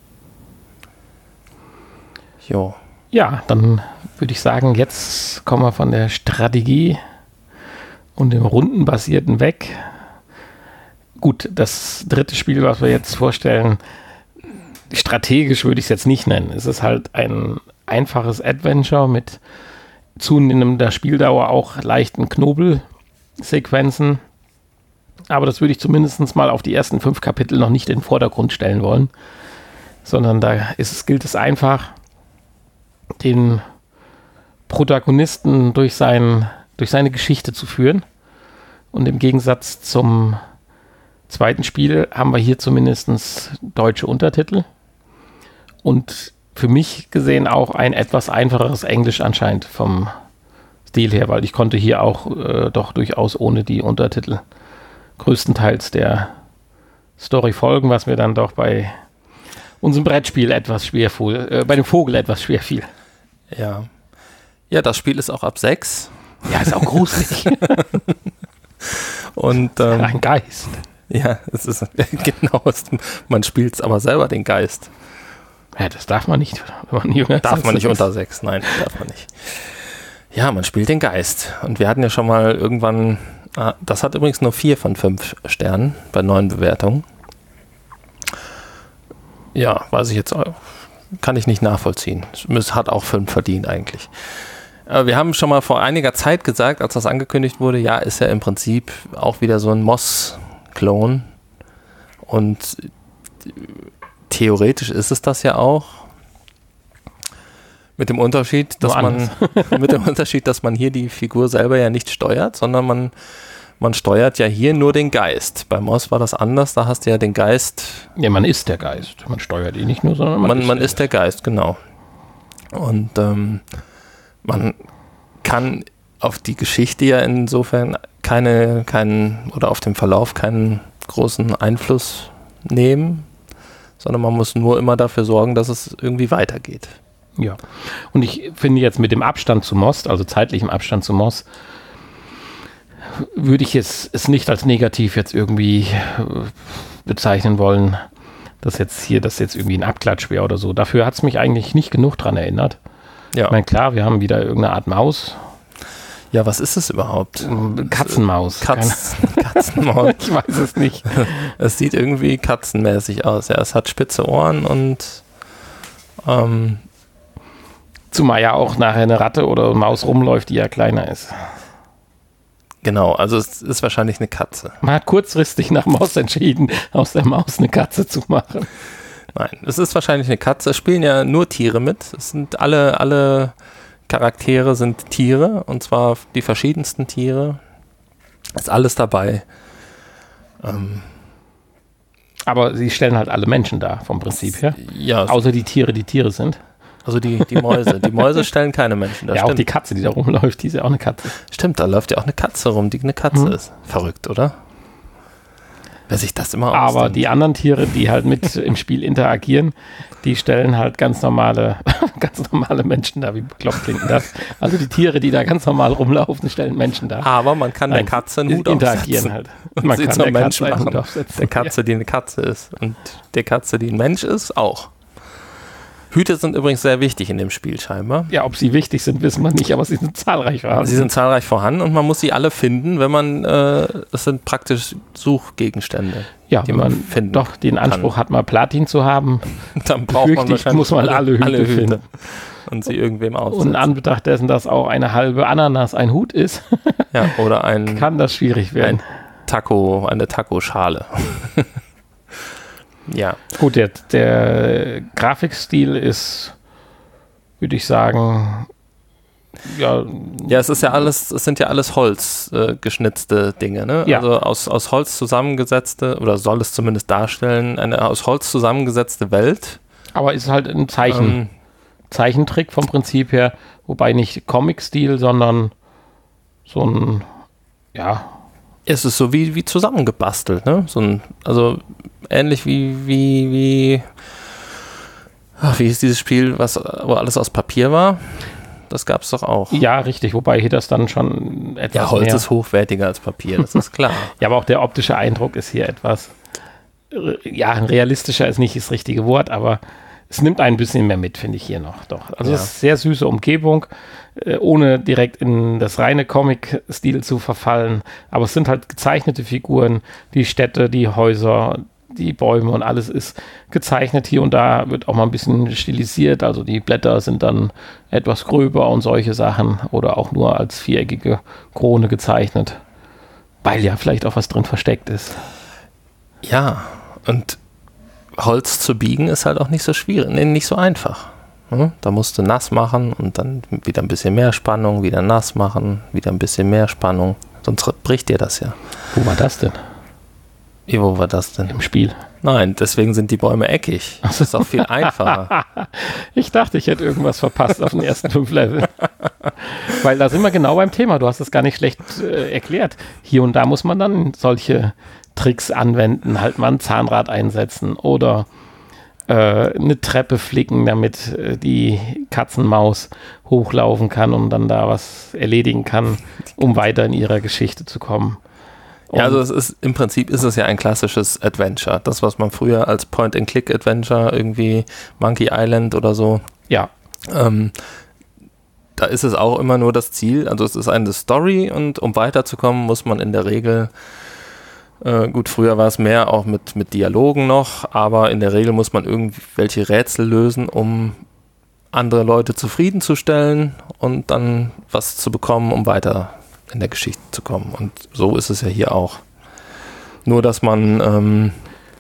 Jo. Ja, dann würde ich sagen, jetzt kommen wir von der Strategie und dem Rundenbasierten weg. Gut, das dritte Spiel, was wir jetzt vorstellen, strategisch würde ich es jetzt nicht nennen. Es ist halt ein einfaches Adventure mit zunehmender Spieldauer, auch leichten Knobelsequenzen. Aber das würde ich zumindest mal auf die ersten fünf Kapitel noch nicht in den Vordergrund stellen wollen, sondern da ist es, gilt es einfach, den Protagonisten durch, sein, durch seine Geschichte zu führen. Und im Gegensatz zum zweiten Spiel haben wir hier zumindest deutsche Untertitel und für mich gesehen auch ein etwas einfacheres Englisch anscheinend vom Stil her, weil ich konnte hier auch äh, doch durchaus ohne die Untertitel größtenteils der Story folgen, was mir dann doch bei unserem Brettspiel etwas schwer fiel, äh, bei dem Vogel etwas schwer fiel. Ja. Ja, das Spiel ist auch ab sechs. Ja, ist auch gruselig. Und ähm, ein Geist. Ja, es ist genau, es, man spielt aber selber den Geist. Ja, das darf man nicht. Wenn man jünger darf ist, man nicht unter sechs, nein, darf man nicht. Ja, man spielt den Geist. Und wir hatten ja schon mal irgendwann, ah, das hat übrigens nur vier von fünf Sternen bei neuen Bewertungen. Ja, weiß ich jetzt, kann ich nicht nachvollziehen. Es hat auch fünf verdient eigentlich. Aber wir haben schon mal vor einiger Zeit gesagt, als das angekündigt wurde, ja, ist ja im Prinzip auch wieder so ein Moss-Klon. Und theoretisch ist es das ja auch. Mit dem Unterschied, dass man mit dem Unterschied, dass man hier die Figur selber ja nicht steuert, sondern man, man steuert ja hier nur den Geist. Bei Moss war das anders, da hast du ja den Geist. Ja, man ist der Geist. Man steuert ihn nicht nur, sondern man, man ist, man der, ist der Geist, genau. Und ähm, man kann auf die Geschichte ja insofern keine, keinen, oder auf den Verlauf keinen großen Einfluss nehmen, sondern man muss nur immer dafür sorgen, dass es irgendwie weitergeht. Ja, und ich finde jetzt mit dem Abstand zu Moss, also zeitlichem Abstand zu Moss, würde ich es, es nicht als negativ jetzt irgendwie bezeichnen wollen, dass jetzt hier das jetzt irgendwie ein Abklatsch wäre oder so. Dafür hat es mich eigentlich nicht genug dran erinnert. Ja. Ich meine, klar, wir haben wieder irgendeine Art Maus. Ja, was ist es überhaupt? Katzenmaus. Katz, Katzenmaus. Ich weiß es nicht. Es sieht irgendwie katzenmäßig aus. Ja, es hat spitze Ohren und ähm, zumal ja auch nachher eine Ratte oder eine Maus rumläuft, die ja kleiner ist. Genau, also es ist wahrscheinlich eine Katze. Man hat kurzfristig nach Maus entschieden, aus der Maus eine Katze zu machen. Nein, es ist wahrscheinlich eine Katze. Es spielen ja nur Tiere mit. Es sind alle, alle Charaktere sind Tiere, und zwar die verschiedensten Tiere. Ist alles dabei. Ähm, Aber sie stellen halt alle Menschen dar, vom Prinzip her. Ja. Außer die Tiere, die Tiere sind. Also die, die Mäuse. Die Mäuse stellen keine Menschen dar. Ja, stimmt. auch die Katze, die da rumläuft, die ist ja auch eine Katze. Stimmt, da läuft ja auch eine Katze rum, die eine Katze Mhm. ist. Verrückt, oder? Wer sich das immer Aber ausdenkt. die anderen Tiere, die halt mit im Spiel interagieren, die stellen halt ganz normale, ganz normale Menschen dar. Wie bekloppt klingt denn das? Also die Tiere, die da ganz normal rumlaufen, stellen Menschen dar. Aber man kann Nein, der Katze einen Hut interagieren aufsetzen. halt. Und Man sie kann zum der Menschen Katze einen machen. Hut aufsetzen. Der Katze, die eine Katze ist. Und der Katze, die ein Mensch ist, auch. Hüte sind übrigens sehr wichtig in dem Spiel scheinbar. Ja, ob sie wichtig sind, wissen wir nicht, aber sie sind zahlreich vorhanden. Sie sind zahlreich vorhanden und man muss sie alle finden, wenn man, äh, das sind praktisch Suchgegenstände, ja, die wenn man man finden doch den Anspruch hat, mal Platin zu haben, Dann braucht man fürchte ich, wahrscheinlich muss man alle Hüte finden. und sie irgendwem Und aufsetzen. in Anbetracht dessen, dass auch eine halbe Ananas ein Hut ist, Ja, oder ein, kann das schwierig werden. ein Taco, eine Taco-Schale. Ja. Gut, der, der Grafikstil ist, würde ich sagen, ja, Ja, es ist ja alles, es sind ja alles Holz äh, geschnitzte Dinge, ne? Ja. Also aus, aus Holz zusammengesetzte, oder soll es zumindest darstellen, eine aus Holz zusammengesetzte Welt. aber ist halt ein Zeichen, Ähm, Zeichentrick vom Prinzip her, wobei nicht Comic-Stil, sondern so ein, ja, es ist so wie, wie zusammengebastelt, ne? So ein, also ähnlich wie, wie, wie, ach, wie hieß dieses Spiel, was, wo alles aus Papier war? Das gab es doch auch. ja, richtig, wobei hier das dann schon etwas Ja, Holz mehr, ist hochwertiger als Papier, das ist klar. ja, aber auch der optische Eindruck ist hier etwas, äh, ja, realistischer ist nicht das richtige Wort, aber es nimmt ein bisschen mehr mit, finde ich hier noch, doch. Also Ja. es ist sehr süße Umgebung, äh, ohne direkt in das reine Comic-Stil zu verfallen, aber es sind halt gezeichnete Figuren, die Städte, die Häuser, die Bäume und alles ist gezeichnet. Hier und da wird auch mal ein bisschen stilisiert, also die Blätter sind dann etwas gröber und solche Sachen oder auch nur als viereckige Krone gezeichnet, weil ja vielleicht auch was drin versteckt ist. Ja, und Holz zu biegen ist halt auch nicht so schwierig, nee, nicht so einfach. Hm? Da musst du nass machen und dann wieder ein bisschen mehr Spannung, wieder nass machen, wieder ein bisschen mehr Spannung, sonst bricht dir das ja. Wo war das denn? Wie, wo war das denn? Im Spiel. Nein, deswegen sind die Bäume eckig. Das ist auch viel einfacher. Ich dachte, ich hätte irgendwas verpasst auf den ersten fünf Leveln. Weil da sind wir genau beim Thema. Du hast es gar nicht schlecht äh, erklärt. Hier und da muss man dann solche Tricks anwenden, halt mal ein Zahnrad einsetzen oder äh, eine Treppe flicken, damit äh, die Katzenmaus hochlaufen kann und dann da was erledigen kann, um weiter in ihrer Geschichte zu kommen. Ja, also es ist, im Prinzip ist es ja ein klassisches Adventure. Das, was man früher als Point-and-Click-Adventure, irgendwie Monkey Island oder so, Ja, ähm, da ist es auch immer nur das Ziel. Also es ist eine Story und um weiterzukommen, muss man in der Regel, äh, gut, früher war es mehr auch mit, mit Dialogen noch, aber in der Regel muss man irgendwelche Rätsel lösen, um andere Leute zufriedenzustellen und dann was zu bekommen, um weiter in der Geschichte zu kommen. Und so ist es ja hier auch. Nur, dass man ähm,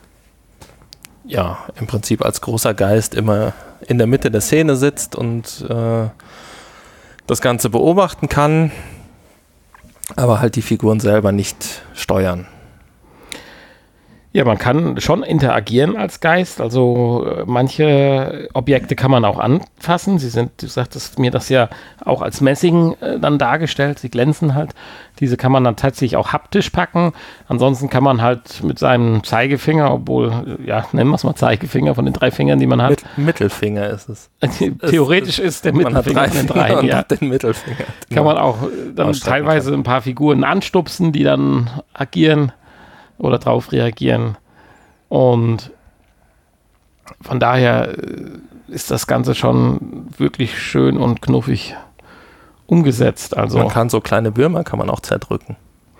ja im Prinzip als großer Geist immer in der Mitte der Szene sitzt und äh, das Ganze beobachten kann, aber halt die Figuren selber nicht steuern. Ja, man kann schon interagieren als Geist. Also äh, manche Objekte kann man auch anfassen. Sie sind, du sagtest mir das ja auch als Messing äh, dann dargestellt. Sie glänzen halt. Diese kann man dann tatsächlich auch haptisch packen. Ansonsten kann man halt mit seinem Zeigefinger, obwohl, äh, ja, nennen wir es mal Zeigefinger von den drei Fingern, die man hat. Mit, Mittelfinger ist es. Theoretisch es, ist der man hat Mittelfinger drei von den Finger drei. und Ja. hat den Mittelfinger. Kann man auch äh, dann Ausstrecken teilweise ein paar Figuren anstupsen, die dann agieren oder drauf reagieren. Und von daher ist das Ganze schon wirklich schön und knuffig umgesetzt. Also man kann so kleine Würmer, kann man auch zerdrücken.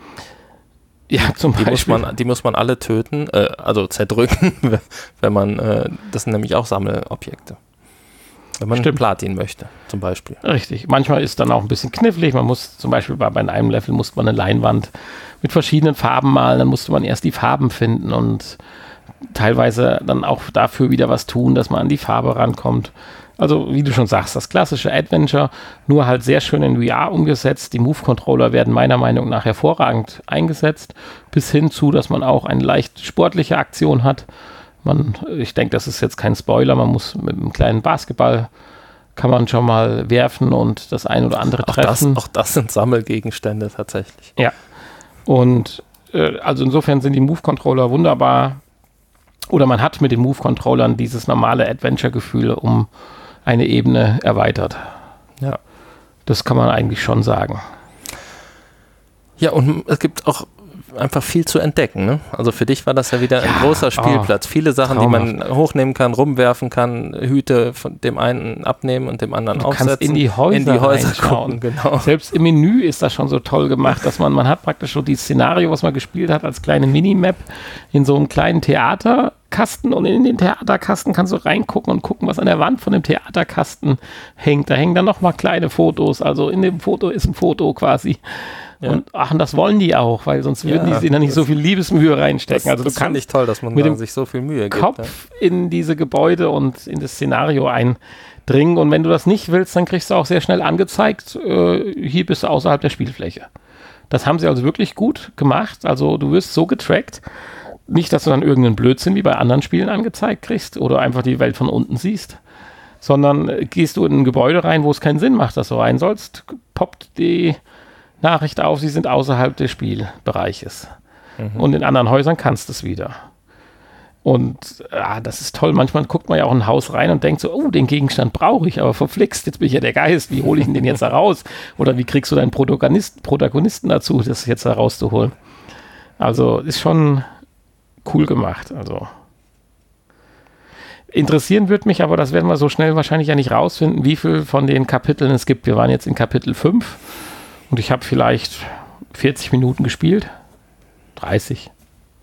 Ja, zum die Beispiel. Muss man, die muss man alle töten, äh, also zerdrücken, wenn man, äh, das sind nämlich auch Sammelobjekte. Wenn man Stimmt. Platin möchte, zum Beispiel. Richtig. Manchmal ist dann auch ein bisschen knifflig. Man muss zum Beispiel bei, bei einem Level musste man eine Leinwand mit verschiedenen Farben malen. Dann musste man erst die Farben finden und teilweise dann auch dafür wieder was tun, dass man an die Farbe rankommt. Also, wie du schon sagst, das klassische Adventure, nur halt sehr schön in V R umgesetzt. Die Move-Controller werden meiner Meinung nach hervorragend eingesetzt, bis hin zu, dass man auch eine leicht sportliche Aktion hat. Man, ich denke, das ist jetzt kein Spoiler, man muss mit einem kleinen Basketball kann man schon mal werfen und das ein oder andere auch treffen. Das, auch das sind Sammelgegenstände tatsächlich. Ja, und äh, also insofern sind die Move-Controller wunderbar. Oder man hat mit den Move-Controllern dieses normale Adventure-Gefühl um eine Ebene erweitert. Ja. Das kann man eigentlich schon sagen. Ja, und es gibt auch einfach viel zu entdecken. Ne? Also für dich war das ja wieder ja, ein großer Spielplatz. Oh, Viele Sachen, traumhaft. die man hochnehmen kann, rumwerfen kann, Hüte von dem einen abnehmen und dem anderen du aufsetzen. Kannst in die Häuser, in die Häuser gucken. gucken, genau. Selbst im Menü ist das schon so toll gemacht, dass man, man hat praktisch so dieses Szenario, was man gespielt hat, als kleine Minimap in so einem kleinen Theaterkasten und in den Theaterkasten kannst du reingucken und gucken, was an der Wand von dem Theaterkasten hängt. Da hängen dann nochmal kleine Fotos, also in dem Foto ist ein Foto quasi. Ja. Und ach, und das wollen die auch, weil sonst würden ja, die sich da nicht so viel Liebesmühe reinstecken. Das, also das du kannst nicht toll, dass man mit da dem sich so viel Mühe gibt. Kopf ja. in diese Gebäude und in das Szenario eindringen. Und wenn du das nicht willst, dann kriegst du auch sehr schnell angezeigt, äh, hier bist du außerhalb der Spielfläche. Das haben sie also wirklich gut gemacht. Also du wirst so getrackt. Nicht, dass du dann irgendeinen Blödsinn wie bei anderen Spielen angezeigt kriegst oder einfach die Welt von unten siehst, sondern äh, gehst du in ein Gebäude rein, wo es keinen Sinn macht, dass du rein sollst, poppt die Nachricht auf, sie sind außerhalb des Spielbereiches. Mhm. Und in anderen Häusern kannst du es wieder. Und ah, das ist toll. Manchmal guckt man ja auch in ein Haus rein und denkt so, oh, den Gegenstand brauche ich, aber verflixt, jetzt bin ich ja der Geist, wie hole ich denn den jetzt da raus? Oder wie kriegst du deinen Protagonist, Protagonisten dazu, das jetzt da rauszuholen? Also ist schon cool gemacht. Also interessieren wird mich, aber das werden wir so schnell wahrscheinlich ja nicht rausfinden, wie viel von den Kapiteln es gibt. Wir waren jetzt in Kapitel fünf. Und ich habe vielleicht vierzig Minuten gespielt. dreißig.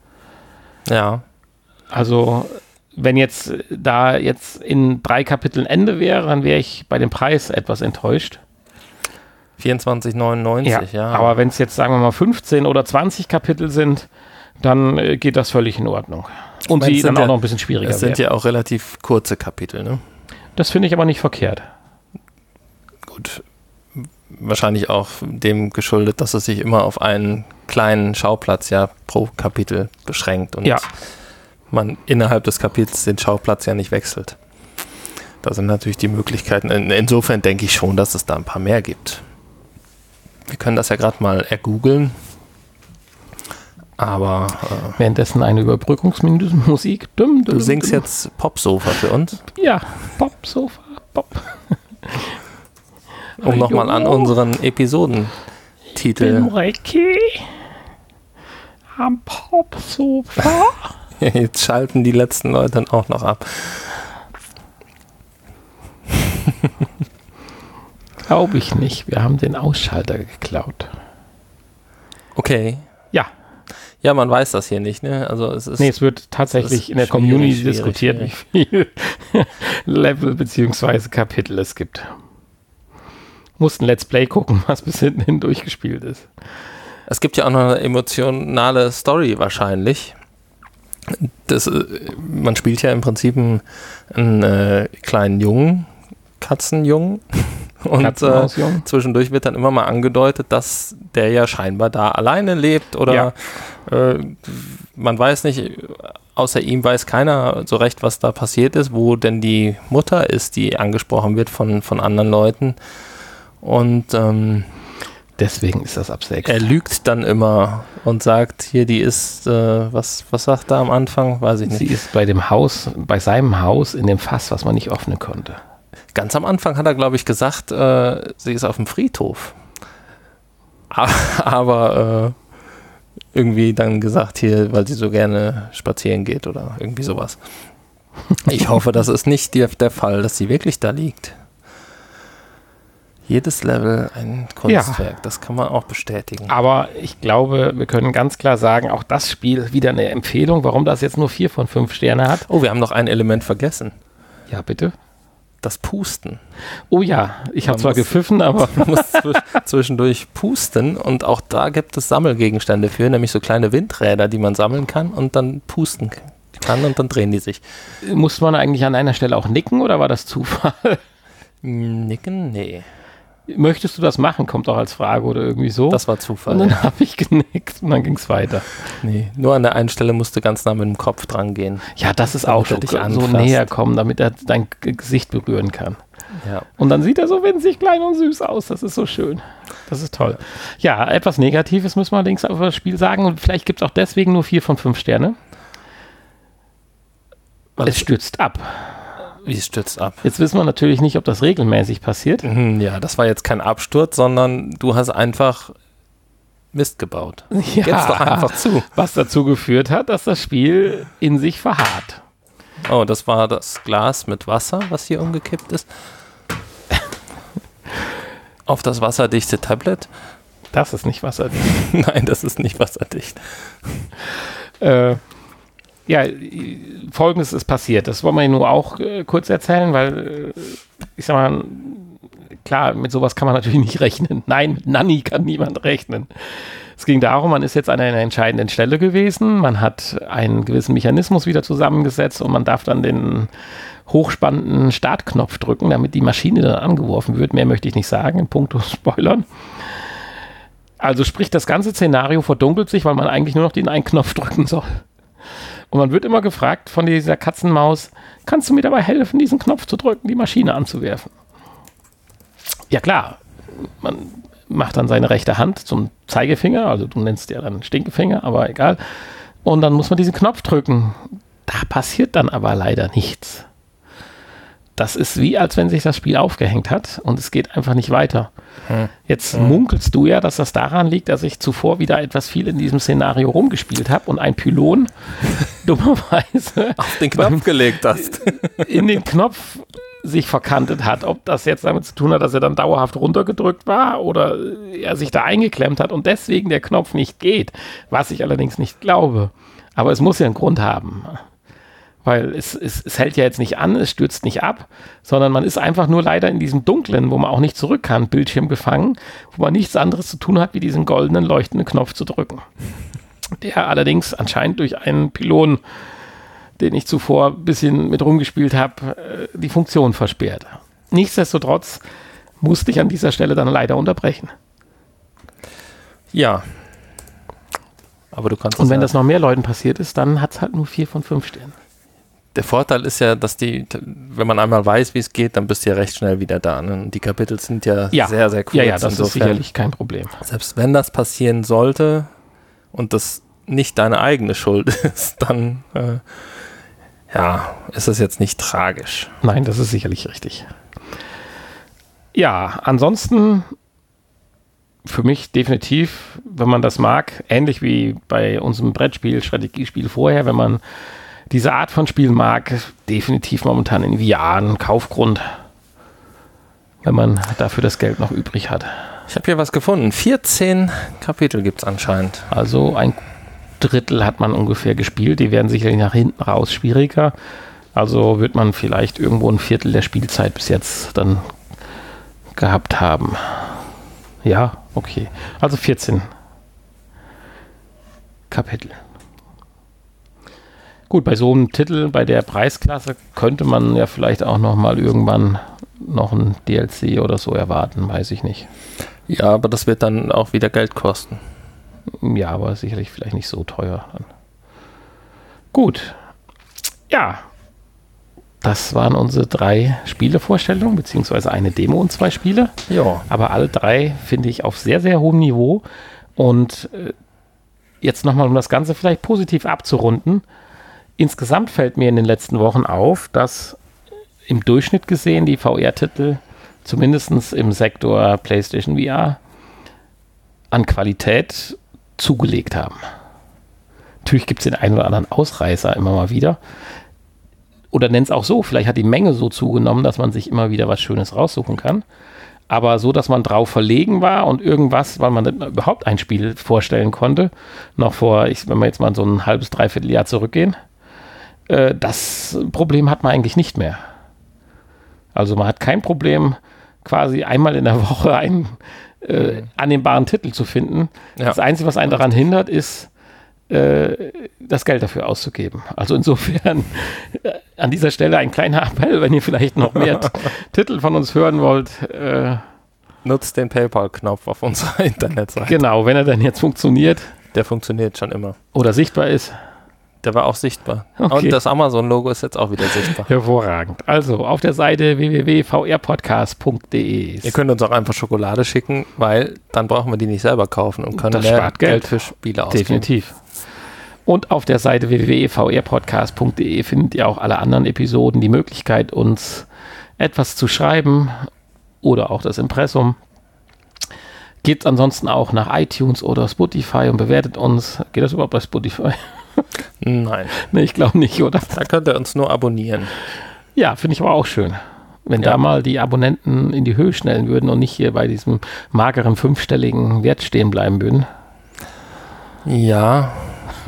Ja. Also, wenn jetzt da jetzt in drei Kapiteln Ende wäre, dann wäre ich bei dem Preis etwas enttäuscht. vierundzwanzig neunundneunzig, ja. ja. Aber wenn es jetzt, sagen wir mal, fünfzehn oder zwanzig Kapitel sind, dann äh, geht das völlig in Ordnung. Und sie dann auch noch ein bisschen schwieriger Es sind werden. ja auch relativ kurze Kapitel, ne? Das finde ich aber nicht verkehrt. Gut. Wahrscheinlich auch dem geschuldet, dass es sich immer auf einen kleinen Schauplatz ja pro Kapitel beschränkt und ja. man innerhalb des Kapitels den Schauplatz ja nicht wechselt. Da sind natürlich die Möglichkeiten. In, insofern denke ich schon, dass es da ein paar mehr gibt. Wir können das ja gerade mal ergoogeln. Aber äh, währenddessen eine Überbrückungsmusik. Dum, dum, du singst dum. jetzt Popsofa für uns? Ja, Popsofa, Pop. Um nochmal an unseren Episodentitel. Ich bin Ricky am Popsofa. Jetzt schalten die letzten Leute dann auch noch ab. Glaube ich nicht. Wir haben den Ausschalter geklaut. Okay. Ja. Ja, man weiß das hier nicht, ne? Also es ist. Nee, es wird tatsächlich in der Community diskutiert, schwierig. wie viel Level bzw. Kapitel es gibt. Mussten Let's Play gucken, was bis hinten hin durchgespielt ist. Es gibt ja auch noch eine emotionale Story wahrscheinlich. Das, man spielt ja im Prinzip einen, einen äh, kleinen Jungen, Katzenjungen. Und äh, zwischendurch wird dann immer mal angedeutet, dass der ja scheinbar da alleine lebt oder ja. äh, man weiß nicht, außer ihm weiß keiner so recht, was da passiert ist, wo denn die Mutter ist, die angesprochen wird von, von anderen Leuten. Und ähm, deswegen ist das ab sechs. Er lügt dann immer und sagt, hier, die ist, äh, was, was sagt er am Anfang? Weiß ich nicht. Sie ist bei dem Haus, bei seinem Haus in dem Fass, was man nicht öffnen konnte. Ganz am Anfang hat er, glaube ich, gesagt, äh, sie ist auf dem Friedhof. Aber, irgendwie dann gesagt hier, weil sie so gerne spazieren geht oder irgendwie sowas. Ich hoffe, das ist nicht der, der Fall, dass sie wirklich da liegt. Jedes Level ein Kunstwerk, ja. Das kann man auch bestätigen. Aber ich glaube, wir können ganz klar sagen, auch das Spiel wieder eine Empfehlung, warum das jetzt nur vier von fünf Sterne hat. Oh, wir haben noch ein Element vergessen. Ja, bitte. Das Pusten. Oh ja, ich habe zwar muss, gepfiffen, aber... Man muss zwischendurch pusten und auch da gibt es Sammelgegenstände für, nämlich so kleine Windräder, die man sammeln kann und dann pusten kann und dann drehen die sich. Muss man eigentlich an einer Stelle auch nicken oder war das Zufall? Nicken? Nee. Möchtest du das machen? Kommt auch als Frage oder irgendwie so. Das war Zufall. Und dann ja. habe ich genickt und dann ging es weiter. Nee, nur an der einen Stelle musst du ganz nah mit dem Kopf dran gehen. Ja, das ist auch schon so näher kommen, damit er dein Gesicht berühren kann. Ja. Und dann sieht er so winzig klein und süß aus. Das ist so schön. Das ist toll. Ja, etwas Negatives müssen wir allerdings über das Spiel sagen und vielleicht gibt es auch deswegen nur vier von fünf Sterne. Weil es stürzt ab. Wie es stürzt ab. Jetzt wissen wir natürlich nicht, ob das regelmäßig passiert. Ja, das war jetzt kein Absturz, sondern du hast einfach Mist gebaut. Ja, gib's doch einfach zu. Was dazu geführt hat, dass das Spiel in sich verharrt. Oh, das war das Glas mit Wasser, was hier umgekippt ist. Auf das wasserdichte Tablet. Das ist nicht wasserdicht. Nein, das ist nicht wasserdicht. äh, Ja, Folgendes ist passiert. Das wollen wir nur auch äh, kurz erzählen, weil, äh, ich sag mal, klar, mit sowas kann man natürlich nicht rechnen. Nein, mit Nanny kann niemand rechnen. Es ging darum, man ist jetzt an einer entscheidenden Stelle gewesen, man hat einen gewissen Mechanismus wieder zusammengesetzt und man darf dann den hochspannenden Startknopf drücken, damit die Maschine dann angeworfen wird. Mehr möchte ich nicht sagen, in puncto Spoilern. Also sprich, das ganze Szenario verdunkelt sich, weil man eigentlich nur noch den einen Knopf drücken soll. Und man wird immer gefragt von dieser Katzenmaus, kannst du mir dabei helfen, diesen Knopf zu drücken, die Maschine anzuwerfen? Ja klar, man macht dann seine rechte Hand zum Zeigefinger, also du nennst ja dann Stinkefinger, aber egal. Und dann muss man diesen Knopf drücken. Da passiert dann aber leider nichts. Das ist wie, als wenn sich das Spiel aufgehängt hat und es geht einfach nicht weiter. Hm. Jetzt hm. munkelst du ja, dass das daran liegt, dass ich zuvor wieder etwas viel in diesem Szenario rumgespielt habe und ein Pylon dummerweise auf den Knopf gelegt hast. in den Knopf sich verkantet hat. Ob das jetzt damit zu tun hat, dass er dann dauerhaft runtergedrückt war oder er sich da eingeklemmt hat und deswegen der Knopf nicht geht, was ich allerdings nicht glaube. Aber es muss ja einen Grund haben. Weil es, es, es hält ja jetzt nicht an, es stürzt nicht ab, sondern man ist einfach nur leider in diesem Dunklen, wo man auch nicht zurück kann, Bildschirm gefangen, wo man nichts anderes zu tun hat, wie diesen goldenen, leuchtenden Knopf zu drücken. Der allerdings anscheinend durch einen Pylon, den ich zuvor ein bisschen mit rumgespielt habe, die Funktion versperrt. Nichtsdestotrotz musste ich an dieser Stelle dann leider unterbrechen. Ja. Aber du kannst Und wenn das noch mehr Leuten passiert ist, dann hat es halt nur vier von fünf Sternen. Der Vorteil ist ja, dass die, wenn man einmal weiß, wie es geht, dann bist du ja recht schnell wieder da. Ne? Die Kapitel sind ja, ja sehr, sehr kurz. Ja, ja, das insofern ist sicherlich kein Problem. Selbst wenn das passieren sollte und das nicht deine eigene Schuld ist, dann äh, ja, ist es jetzt nicht tragisch. Nein, das ist sicherlich richtig. Ja, ansonsten für mich definitiv, wenn man das mag, ähnlich wie bei unserem Brettspiel, Strategiespiel vorher, wenn man diese Art von Spiel mag, definitiv momentan in V R ein Kaufgrund, wenn man dafür das Geld noch übrig hat. Ich habe hier was gefunden. vierzehn Kapitel gibt es anscheinend. Also ein Drittel hat man ungefähr gespielt. Die werden sicherlich nach hinten raus schwieriger. Also wird man vielleicht irgendwo ein Viertel der Spielzeit bis jetzt dann gehabt haben. Ja, okay. Also vierzehn Kapitel. Gut, bei so einem Titel, bei der Preisklasse, könnte man ja vielleicht auch noch mal irgendwann noch ein D L C oder so erwarten, weiß ich nicht. Ja, aber das wird dann auch wieder Geld kosten. Ja, aber sicherlich vielleicht nicht so teuer dann. Gut. Ja. Das waren unsere drei Spielevorstellungen, beziehungsweise eine Demo und zwei Spiele. Ja. Aber alle drei finde ich auf sehr, sehr hohem Niveau. Und äh, jetzt nochmal, um das Ganze vielleicht positiv abzurunden. Insgesamt fällt mir in den letzten Wochen auf, dass im Durchschnitt gesehen die V R-Titel, zumindest im Sektor PlayStation V R, an Qualität zugelegt haben. Natürlich gibt es den einen oder anderen Ausreißer immer mal wieder. Oder nenn es auch so, vielleicht hat die Menge so zugenommen, dass man sich immer wieder was Schönes raussuchen kann. Aber so, dass man drauf verlegen war und irgendwas, weil man nicht überhaupt ein Spiel vorstellen konnte, noch vor, ich, wenn wir jetzt mal so ein halbes, dreiviertel Jahr zurückgehen, äh, das Problem hat man eigentlich nicht mehr. Also man hat kein Problem, quasi einmal in der Woche einen äh, annehmbaren Titel zu finden. Ja. Das Einzige, was einen daran hindert, ist, äh, das Geld dafür auszugeben. Also insofern äh, an dieser Stelle ein kleiner Appell, wenn ihr vielleicht noch mehr t- Titel von uns hören wollt. Äh, Nutzt den PayPal-Knopf auf unserer Internetseite. Genau, wenn er dann jetzt funktioniert. Der funktioniert schon immer. Oder sichtbar ist. Der war auch sichtbar. Okay. Und das Amazon-Logo ist jetzt auch wieder sichtbar. Hervorragend. Also auf der Seite w w w punkt v r podcast punkt d e. Ihr könnt uns auch einfach Schokolade schicken, weil dann brauchen wir die nicht selber kaufen und können das mehr spart Geld. Geld für Spiele ausgeben. Definitiv. Und auf der Seite w w w punkt v r podcast punkt d e findet ihr auch alle anderen Episoden, die Möglichkeit, uns etwas zu schreiben oder auch das Impressum. Geht ansonsten auch nach iTunes oder Spotify und bewertet uns. Geht das überhaupt bei Spotify? Nein. Nee, ich glaube nicht, oder? Da könnt ihr uns nur abonnieren. Ja, finde ich aber auch schön. Wenn ja. da mal die Abonnenten in die Höhe schnellen würden und nicht hier bei diesem mageren fünfstelligen Wert stehen bleiben würden. Ja.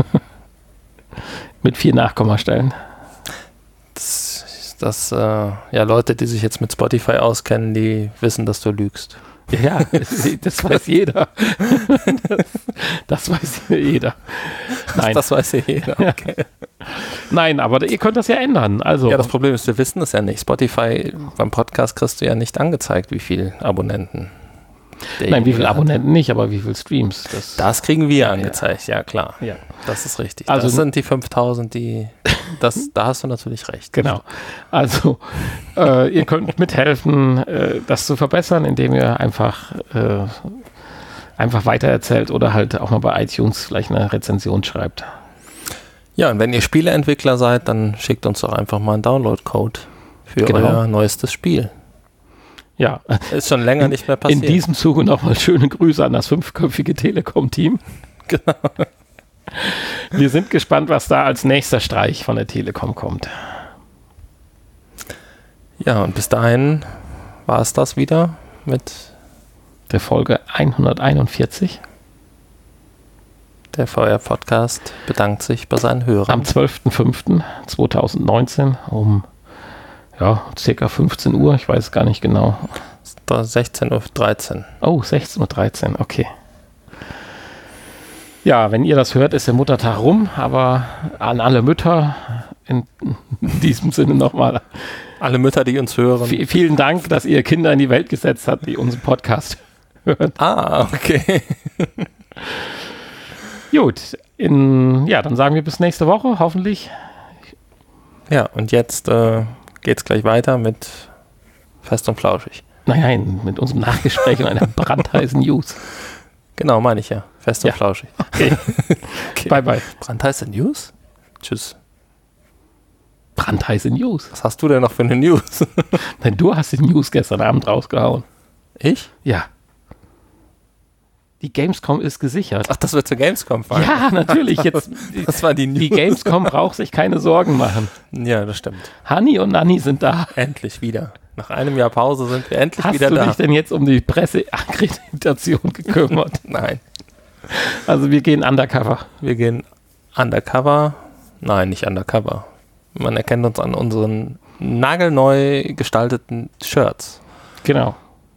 Mit vier Nachkommastellen. Das, das äh, ja, Leute, die sich jetzt mit Spotify auskennen, die wissen, dass du lügst. Ja, das weiß jeder. Das, das weiß jeder. Nein. Das, das weiß ja jeder. Okay. Nein, aber ihr könnt das ja ändern. Also, ja, das Problem ist, wir wissen es ja nicht. Spotify, beim Podcast kriegst du ja nicht angezeigt, wie viele Abonnenten. Nein, wie viele Abonnenten nicht, aber wie viele Streams. Das, das kriegen wir angezeigt, ja, ja klar. Ja. Das ist richtig. Also das sind die fünftausend, die, das, da hast du natürlich recht. Genau. Also äh, ihr könnt mithelfen, äh, das zu verbessern, indem ihr einfach, äh, einfach weitererzählt oder halt auch mal bei iTunes vielleicht eine Rezension schreibt. Ja, und wenn ihr Spieleentwickler seid, dann schickt uns doch einfach mal einen Download-Code für genau. euer neuestes Spiel. Ja. Ist schon länger in, nicht mehr passiert. In diesem Zuge nochmal schöne Grüße an das fünfköpfige Telekom-Team. Genau. Wir sind gespannt, was da als nächster Streich von der Telekom kommt. Ja, und bis dahin war es das wieder mit der Folge hunderteinundvierzig. Der V R-Podcast bedankt sich bei seinen Hörern. Am zwölfter fünfter zweitausendneunzehn um ja, circa fünfzehn Uhr, ich weiß gar nicht genau. sechzehn Uhr dreizehn. Oh, sechzehn Uhr dreizehn, okay. Ja, wenn ihr das hört, ist der Muttertag rum, aber an alle Mütter in diesem Sinne nochmal. Alle Mütter, die uns hören. V- vielen Dank, dass ihr Kinder in die Welt gesetzt habt, die unseren Podcast hören. Ah, okay. Gut, in, ja, dann sagen wir bis nächste Woche, hoffentlich. Ja, und jetzt äh, geht's gleich weiter mit Fest und Flauschig. Nein, nein, mit unserem Nachgespräch und einer brandheißen News. Genau, meine ich ja. Fest und ja. Flauschig. Okay. Okay. Bye, bye. Brandheiße News? Tschüss. Brandheiße News. Was hast du denn noch für eine News? Nein, du hast die News gestern Abend rausgehauen. Ich? Ja. Die Gamescom ist gesichert. Ach, das wird zur Gamescom fahren. Ja, natürlich. Jetzt, das war die News. Die Gamescom braucht sich keine Sorgen machen. Ja, das stimmt. Hani und Nanni sind da. Endlich wieder. Nach einem Jahr Pause sind wir endlich Hast wieder da. Hast du dich denn jetzt um die Presseakkreditation gekümmert? Nein. Also wir gehen undercover. Wir gehen undercover. Nein, nicht undercover. Man erkennt uns an unseren nagelneu gestalteten Shirts. Genau.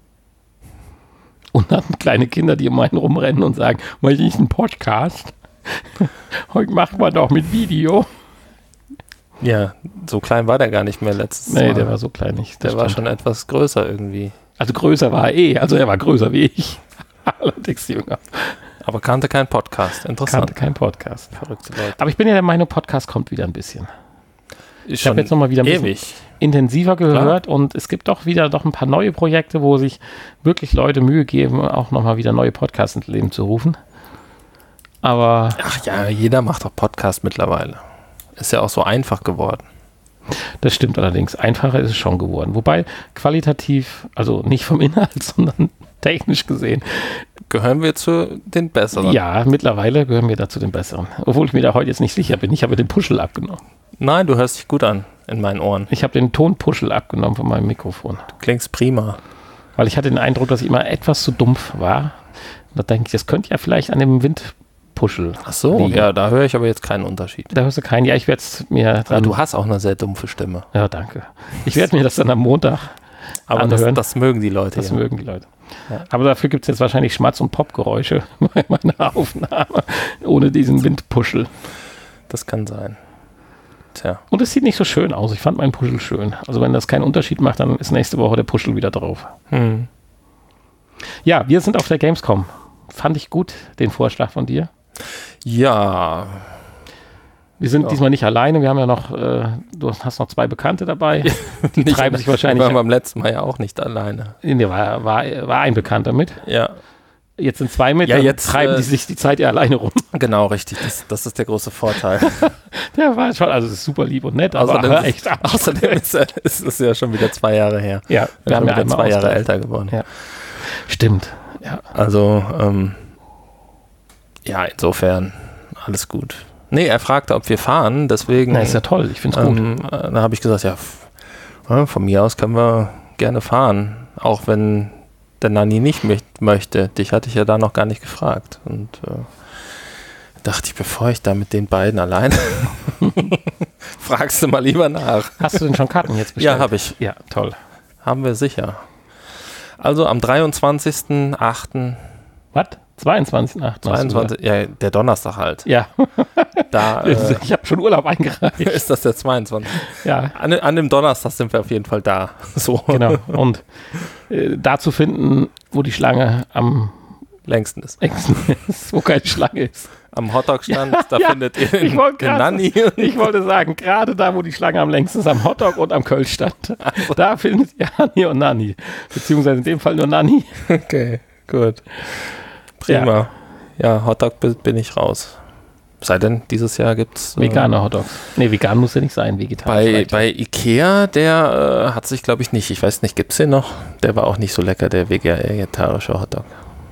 Und dann kleine Kinder, die um einen rumrennen und sagen, weil ich einen Podcast. Heute macht man doch mit Video. Ja, so klein war der gar nicht mehr letztes Nee, Mal. der war so klein nicht. Der stimmt. War schon etwas größer irgendwie. Also größer war er eh. Also er war größer wie ich. Allerdings jünger. Aber kannte keinen Podcast. Interessant. Kannte keinen Podcast. Verrückte Leute. Aber ich bin ja der Meinung, Podcast kommt wieder ein bisschen. Ist ich habe jetzt nochmal wieder ein ewig. bisschen intensiver gehört. Klar. Und es gibt doch wieder doch ein paar neue Projekte, wo sich wirklich Leute Mühe geben, auch nochmal wieder neue Podcasts ins Leben zu rufen. Aber... Ach ja, jeder macht doch Podcast mittlerweile. Ist ja auch so einfach geworden. Das stimmt allerdings. Einfacher ist es schon geworden. Wobei qualitativ, also nicht vom Inhalt, sondern technisch gesehen. Gehören wir zu den Besseren? Ja, mittlerweile gehören wir da zu den Besseren. Obwohl ich mir da heute jetzt nicht sicher bin. Ich habe den Puschel abgenommen. Nein, du hörst dich gut an in meinen Ohren. Ich habe den Tonpuschel abgenommen von meinem Mikrofon. Du klingst prima. Weil ich hatte den Eindruck, dass ich immer etwas zu dumpf war. Und da denke ich, das könnte ja vielleicht an dem Windpuschel Ach so, liegen. Ja, da höre ich aber jetzt keinen Unterschied. Da hörst du keinen. Ja, ich werde es mir dann... Aber du hast auch eine sehr dumpfe Stimme. Ja, danke. Ich werde mir das dann am Montag Aber das, anhören. das mögen die Leute. Das ja. mögen die Leute. Ja. Aber dafür gibt es jetzt wahrscheinlich Schmatz- und Popgeräusche bei meiner Aufnahme, ohne diesen Windpuschel. Das kann sein. Tja. Und es sieht nicht so schön aus. Ich fand meinen Puschel schön. Also wenn das keinen Unterschied macht, dann ist nächste Woche der Puschel wieder drauf. Hm. Ja, wir sind auf der Gamescom. Fand ich gut, den Vorschlag von dir. Ja. Wir sind Ja. diesmal nicht alleine. Wir haben ja noch, äh, du hast noch zwei Bekannte dabei. Die Nicht treiben alle- sich wahrscheinlich... Wir waren beim letzten Mal ja auch nicht alleine. Nee, war, war, war ein Bekannter mit. Ja. Jetzt sind zwei mit. Ja, dann jetzt, treiben äh, die sich die Zeit ja alleine rum. Genau, richtig. Das, das ist der große Vorteil. Der war schon, also es ist super lieb und nett, aber Außerdem, echt ab. außerdem ist, er- ist es ja schon wieder zwei Jahre her. Ja, wir Wir haben haben ja wieder einmal zwei Jahre Austausch. älter geworden. Ja. Stimmt. Ja. Also, ähm, ja, insofern alles gut. Nee, er fragte, ob wir fahren, deswegen Na, ist ja toll, ich finde es gut. ähm, äh, da habe ich gesagt, ja, f- ja, von mir aus können wir gerne fahren, auch wenn der Nanni nicht möcht- möchte. Dich hatte ich ja da noch gar nicht gefragt. Und äh, dachte ich, bevor ich da mit den beiden alleine fragst du mal lieber nach. Hast du denn schon Karten jetzt bestellt? Ja, habe ich. Ja, toll. Haben wir sicher. Also am dreiundzwanzigsten achten Was? zweiundzwanzigsten achten zweiundzwanzig ja, der Donnerstag halt. Ja, Da äh, ich habe schon Urlaub eingereicht. ist das der zweiundzwanzigste Ja, An, an dem Donnerstag sind wir auf jeden Fall da. So. genau. Und äh, da zu finden, wo die Schlange am Längsten ist. engsten ist, wo keine Schlange ist. Am Hotdog-Stand, da ja, findet ihr ich den, wollte den grad- Nanni. Ich wollte sagen, gerade da, wo die Schlange am längsten ist, am Hotdog und am Kölschstand, da findet ihr Hanni und Nanni. Beziehungsweise in dem Fall nur Nanni. Okay, gut. Prima. Ja, Hotdog bi- bin ich raus. Sei denn, dieses Jahr gibt es Veganer Hotdogs. Nee, vegan muss ja nicht sein, vegetarisch. bei, vielleicht. bei Ikea, der äh, hat sich, glaube ich, nicht, ich weiß nicht, gibt es den noch? Der war auch nicht so lecker, der vegetarische Hotdog.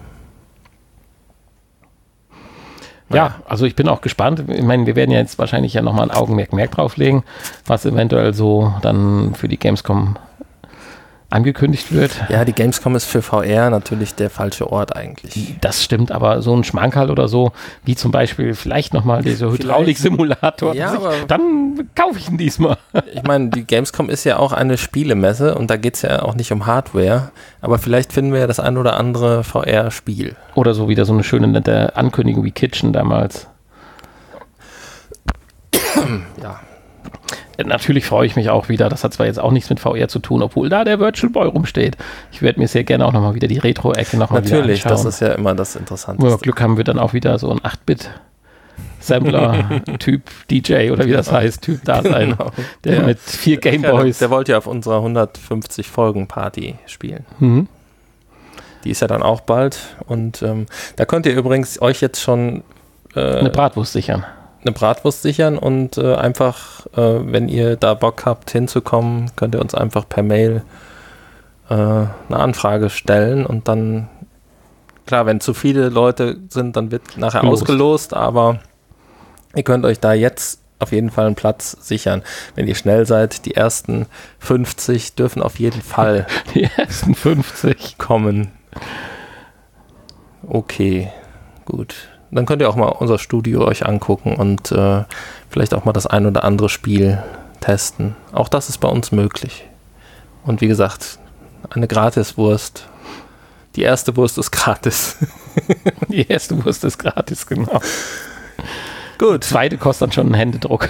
Ja, also ich bin auch gespannt. Ich meine, wir werden ja jetzt wahrscheinlich ja nochmal ein Augenmerk mehr drauflegen, was eventuell so dann für die Gamescom angekündigt wird. Ja, die Gamescom ist für V R natürlich der falsche Ort eigentlich. Das stimmt, aber so ein Schmankerl oder so, wie zum Beispiel vielleicht nochmal dieser Hydraulik-Simulator, Ja, sich- aber- dann kaufe ich ihn diesmal. Ich meine, die Gamescom ist ja auch eine Spielemesse und da geht es ja auch nicht um Hardware, aber vielleicht finden wir ja das ein oder andere V R-Spiel. Oder so wieder so eine schöne nette Ankündigung wie Kitchen damals. Ja. Natürlich freue ich mich auch wieder. Das hat zwar jetzt auch nichts mit V R zu tun, obwohl da der Virtual Boy rumsteht. Ich werde mir sehr gerne auch nochmal wieder die Retro-Ecke nochmal wieder anschauen. Natürlich, das ist ja immer das Interessante. Wenn wir Glück haben, wird dann auch wieder so ein acht Bit Sampler-Typ D J oder wie das heißt, Typ da sein, Genau. der Ja. mit vier Ja, der, Gameboys. der wollte ja auf unserer hundertfünfzig Folgen Party spielen. Mhm. Die ist ja dann auch bald und ähm, da könnt ihr übrigens euch jetzt schon äh, Eine Bratwurst sichern. eine Bratwurst sichern und äh, einfach, äh, wenn ihr da Bock habt hinzukommen, könnt ihr uns einfach per Mail äh, eine Anfrage stellen und dann, klar, wenn zu viele Leute sind, dann wird nachher Gelost. ausgelost, aber ihr könnt euch da jetzt auf jeden Fall einen Platz sichern. Wenn ihr schnell seid, die ersten fünfzig dürfen auf jeden Fall Die ersten fünfzig. kommen. Okay, gut. Dann könnt ihr auch mal unser Studio euch angucken und äh, vielleicht auch mal das ein oder andere Spiel testen. Auch das ist bei uns möglich. Und wie gesagt, eine Gratiswurst. Die erste Wurst ist gratis. Die erste Wurst ist gratis, genau. Gut. Zweite kostet dann schon einen Händedruck.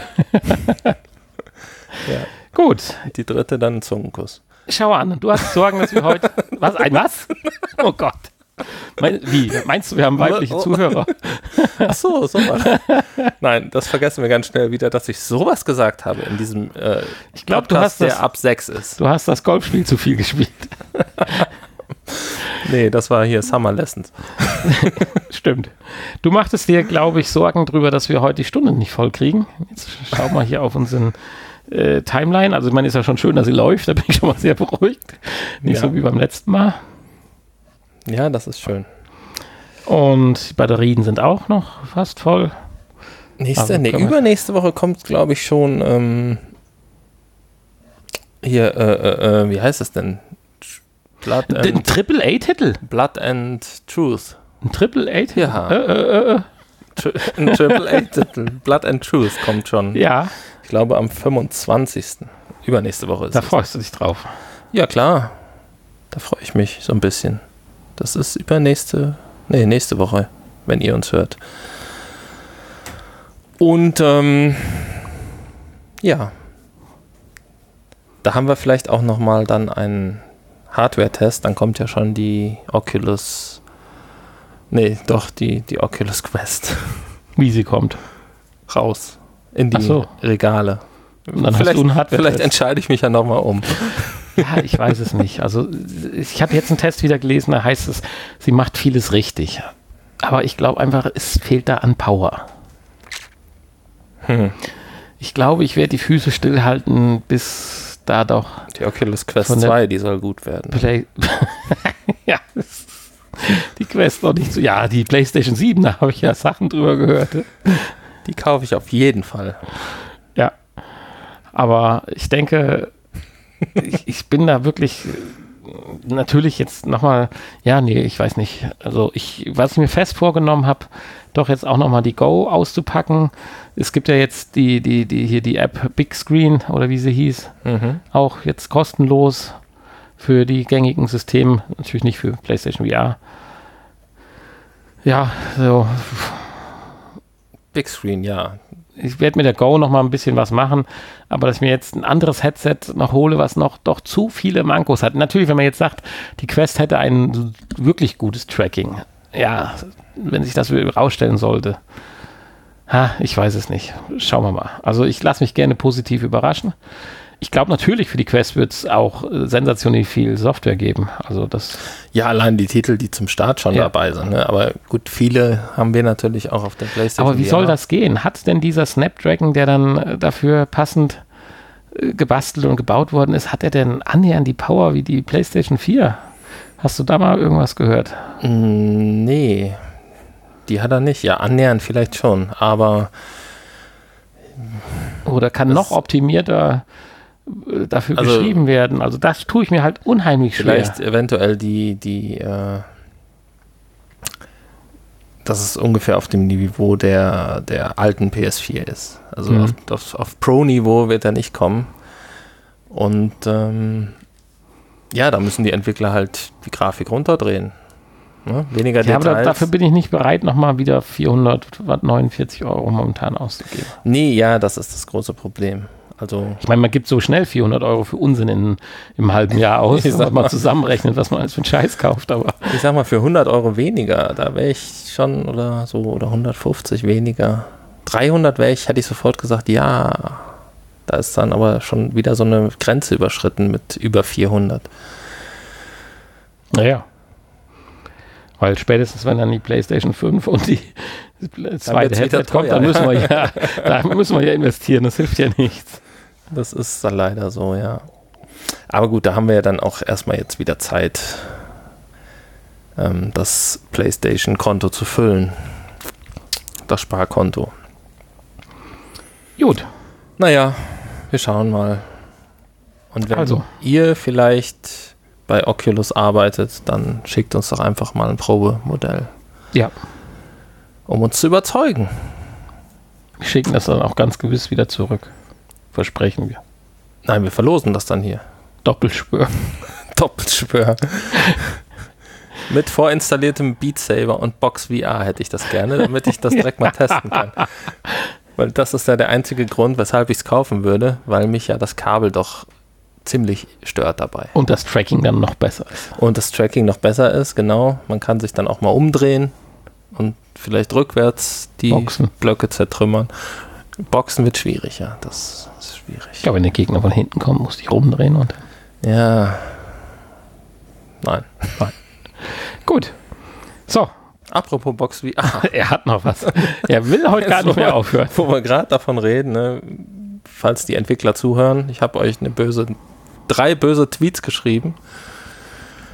Ja. Gut, Die dritte dann ein Zungenkuss. schau an. Du hast Sorgen, dass wir heute... Was? Ein was? Oh Gott. Mein, wie? Meinst du, wir haben weibliche Oh. Zuhörer? Ach so, sowas. Nein, das vergessen wir ganz schnell wieder, dass ich sowas gesagt habe in diesem äh, Ich glaube, du Podcast, hast das, der ab sechs ist. du hast das Golfspiel zu viel gespielt. Nee, das war hier Summer Lessons. Stimmt. Du machtest dir, glaube ich, Sorgen drüber, dass wir heute die Stunde nicht voll kriegen. Jetzt schau mal hier auf unseren äh, Timeline. Also ich meine, ist ja schon schön, dass sie läuft. Da bin ich schon mal sehr beruhigt. Nicht Ja. so wie beim letzten Mal. Ja, das ist schön. Und die Batterien sind auch noch fast voll. Nächste, Also, nee, übernächste Woche kommt, glaube ich, schon ähm, hier, äh, äh, wie heißt es denn? Blood and, ein Triple A Titel. Blood and Truth. Ein Triple A Titel? Ja. Äh, äh, äh. Ein Triple A Titel. Blood and Truth kommt schon. Ja. Ich glaube am fünfundzwanzigsten Übernächste Woche ist Da es. freust du dich drauf. Ja, klar. Da freue ich mich so ein bisschen. Das ist übernächste, nee, nächste Woche, wenn ihr uns hört. Und ähm, ja, da haben wir vielleicht auch nochmal dann einen Hardware-Test. Dann kommt ja schon die Oculus, nee, doch, die, die Oculus Quest Wie sie kommt. raus in die Ach so. Regale. Und dann vielleicht hast du einen Hardware-Test. vielleicht entscheide ich mich ja nochmal um. Ja, ich weiß es nicht. Also ich habe jetzt einen Test wieder gelesen, da heißt es, sie macht vieles richtig. Aber ich glaube einfach, es fehlt da an Power. Hm. Ich glaube, ich werde die Füße stillhalten, bis da doch Die Oculus Quest Von der zwei, die soll gut werden. Play ja, die Quest noch nicht so. Ja, die PlayStation sieben, da habe ich ja Sachen drüber gehört. Die kaufe ich auf jeden Fall. Ja, aber ich denke, ich, ich bin da wirklich natürlich jetzt nochmal, ja, nee, ich weiß nicht. Also ich, was ich mir fest vorgenommen habe, doch jetzt auch nochmal die Go auszupacken. Es gibt ja jetzt die, die, die, hier die App Big Screen oder wie sie hieß, Mhm. auch jetzt kostenlos für die gängigen Systeme, natürlich nicht für PlayStation V R. Ja, so, Big Screen, ja. ich werde mit der Go noch mal ein bisschen was machen, aber dass ich mir jetzt ein anderes Headset noch hole, was noch doch zu viele Mankos hat. Natürlich, wenn man jetzt sagt, die Quest hätte ein wirklich gutes Tracking. Ja, wenn sich das rausstellen sollte. Ha, ich weiß es nicht. Schauen wir mal. Also ich lasse mich gerne positiv überraschen. Ich glaube natürlich, für die Quest wird es auch äh, sensationell viel Software geben. Also das. Ja, allein die Titel, die zum Start schon Ja. dabei sind. Ne? Aber gut, viele haben wir natürlich auch auf der PlayStation. Aber wie V R. soll das gehen? Hat denn dieser Snapdragon, der dann äh, dafür passend äh, gebastelt und gebaut worden ist, hat er denn annähernd die Power wie die PlayStation vier? Hast du da mal irgendwas gehört? Mm, nee, die hat er nicht. Ja, annähernd vielleicht schon, aber Oder kann Das- noch optimierter äh, dafür Also- geschrieben werden? Also das tue ich mir halt unheimlich schwer. vielleicht eventuell die, die äh, dass es ungefähr auf dem Niveau der, der alten P S vier ist. Also Mhm. auf, auf, auf Pro-Niveau wird er nicht kommen. Und ähm, ja, da müssen die Entwickler halt die Grafik runterdrehen. Ne? Weniger Ja, aber da, Details. dafür bin ich nicht bereit, nochmal wieder vierhundertneunundvierzig Euro momentan auszugeben. Nee, ja, das ist das große Problem. Also, Ich meine, man gibt so schnell vierhundert Euro für Unsinn in, im halben Jahr aus, Ich wenn sag man mal mal. zusammenrechnet, was man alles für einen Scheiß kauft. Aber ich sag mal, für hundert Euro weniger, da wäre ich schon, oder so, oder hundertfünfzig weniger. dreihundert wäre ich, hätte ich sofort gesagt, ja. Da ist dann aber schon wieder so eine Grenze überschritten mit über vierhundert. naja. Weil spätestens, wenn dann die PlayStation fünf und die zweite wird's Headset wieder kommt, dann teuer. müssen wir ja, da müssen wir ja investieren. Das hilft ja nichts. Das ist dann leider so, ja. Aber gut, da haben wir ja dann auch erstmal jetzt wieder Zeit, ähm, das PlayStation-Konto zu füllen. Das Sparkonto. Gut. Naja, wir schauen mal. Und wenn Also. ihr vielleicht bei Oculus arbeitet, dann schickt uns doch einfach mal ein Probemodell, Ja. um uns zu überzeugen. Wir schicken das dann auch ganz gewiss wieder zurück. Versprechen wir. Nein, wir verlosen das dann hier. Doppelspür. Doppelspür. Mit vorinstalliertem Beat Saber und Box V R hätte ich das gerne, damit ich das direkt mal testen kann. Weil das ist ja der einzige Grund, weshalb ich es kaufen würde, weil mich ja das Kabel doch ziemlich stört dabei. Und das Tracking dann noch besser ist. Und das Tracking noch besser ist, genau. Man kann sich dann auch mal umdrehen und vielleicht rückwärts die Boxen. Blöcke zertrümmern. Boxen wird schwierig, ja. Das ist schwierig. Ich glaube, wenn der Gegner von hinten kommt, muss ich rumdrehen und. Ja. Nein. Gut. So, Apropos Box V R. er hat noch was. Er will heute gar nicht mehr aufhören. Wo wir gerade davon reden, ne? Falls die Entwickler zuhören, ich habe euch eine böse, drei böse Tweets geschrieben.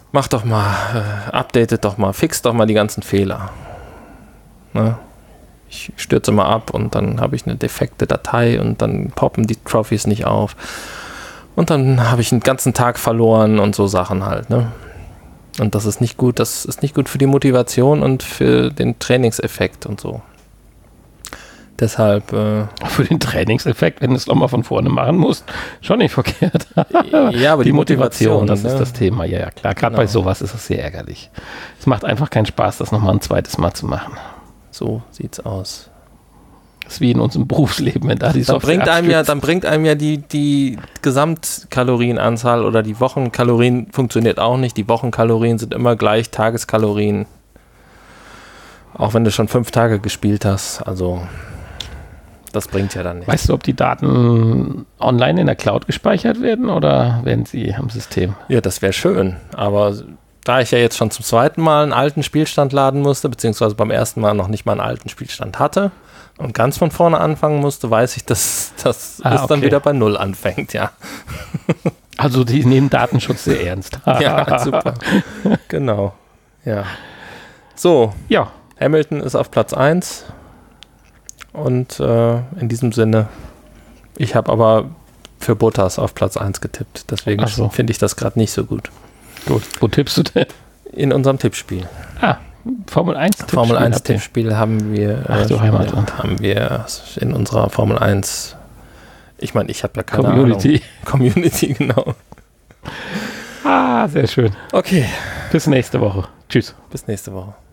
mach doch mal, äh, updatet doch mal, fix doch mal die ganzen Fehler. Ne? Ich stürze mal ab und dann habe ich eine defekte Datei und dann poppen die Trophies nicht auf. Und dann habe ich einen ganzen Tag verloren und so Sachen halt, ne? Und das ist nicht gut, das ist nicht gut für die Motivation und für den Trainingseffekt und so. Deshalb. Äh, für den Trainingseffekt, wenn du es nochmal von vorne machen musst, schon nicht verkehrt. Ja, aber die, die Motivation, Motivation, das ne? ist das Thema. Ja, ja, klar. Gerade Genau. bei sowas ist es sehr ärgerlich. Es macht einfach keinen Spaß, das nochmal ein zweites Mal zu machen. So sieht's aus. Das ist wie in unserem Berufsleben, wenn da die Dann Software bringt einem ja, abstürzt. dann bringt einem ja die, die Gesamtkalorienanzahl oder die Wochenkalorien funktioniert auch nicht. Die Wochenkalorien sind immer gleich Tageskalorien. Auch wenn du schon fünf Tage gespielt hast. Also das bringt ja dann nichts. Weißt du, ob die Daten online in der Cloud gespeichert werden oder werden sie am System? Ja, das wäre schön. Aber da ich ja jetzt schon zum zweiten Mal einen alten Spielstand laden musste, beziehungsweise beim ersten Mal noch nicht mal einen alten Spielstand hatte und ganz von vorne anfangen musste, weiß ich, dass das Ah, es dann okay. wieder bei Null anfängt, ja. Also die nehmen Datenschutz sehr ernst. Ja, super. Genau. Ja. So, Ja, Hamilton ist auf Platz eins und äh, in diesem Sinne, ich habe aber für Bottas auf Platz eins getippt, deswegen Ach so. finde ich das gerade nicht so gut. gut. Wo tippst du denn? In unserem Tippspiel. Ah, Formel eins Tippspiel. Formel eins habt ihr. Tippspiel haben wir, Ach du äh, Heimatland. haben wir in unserer Formel eins, ich meine, ich habe ja keine Community. Ahnung. Community, genau. Ah, sehr schön. Okay, Bis nächste Woche. Tschüss. bis nächste Woche.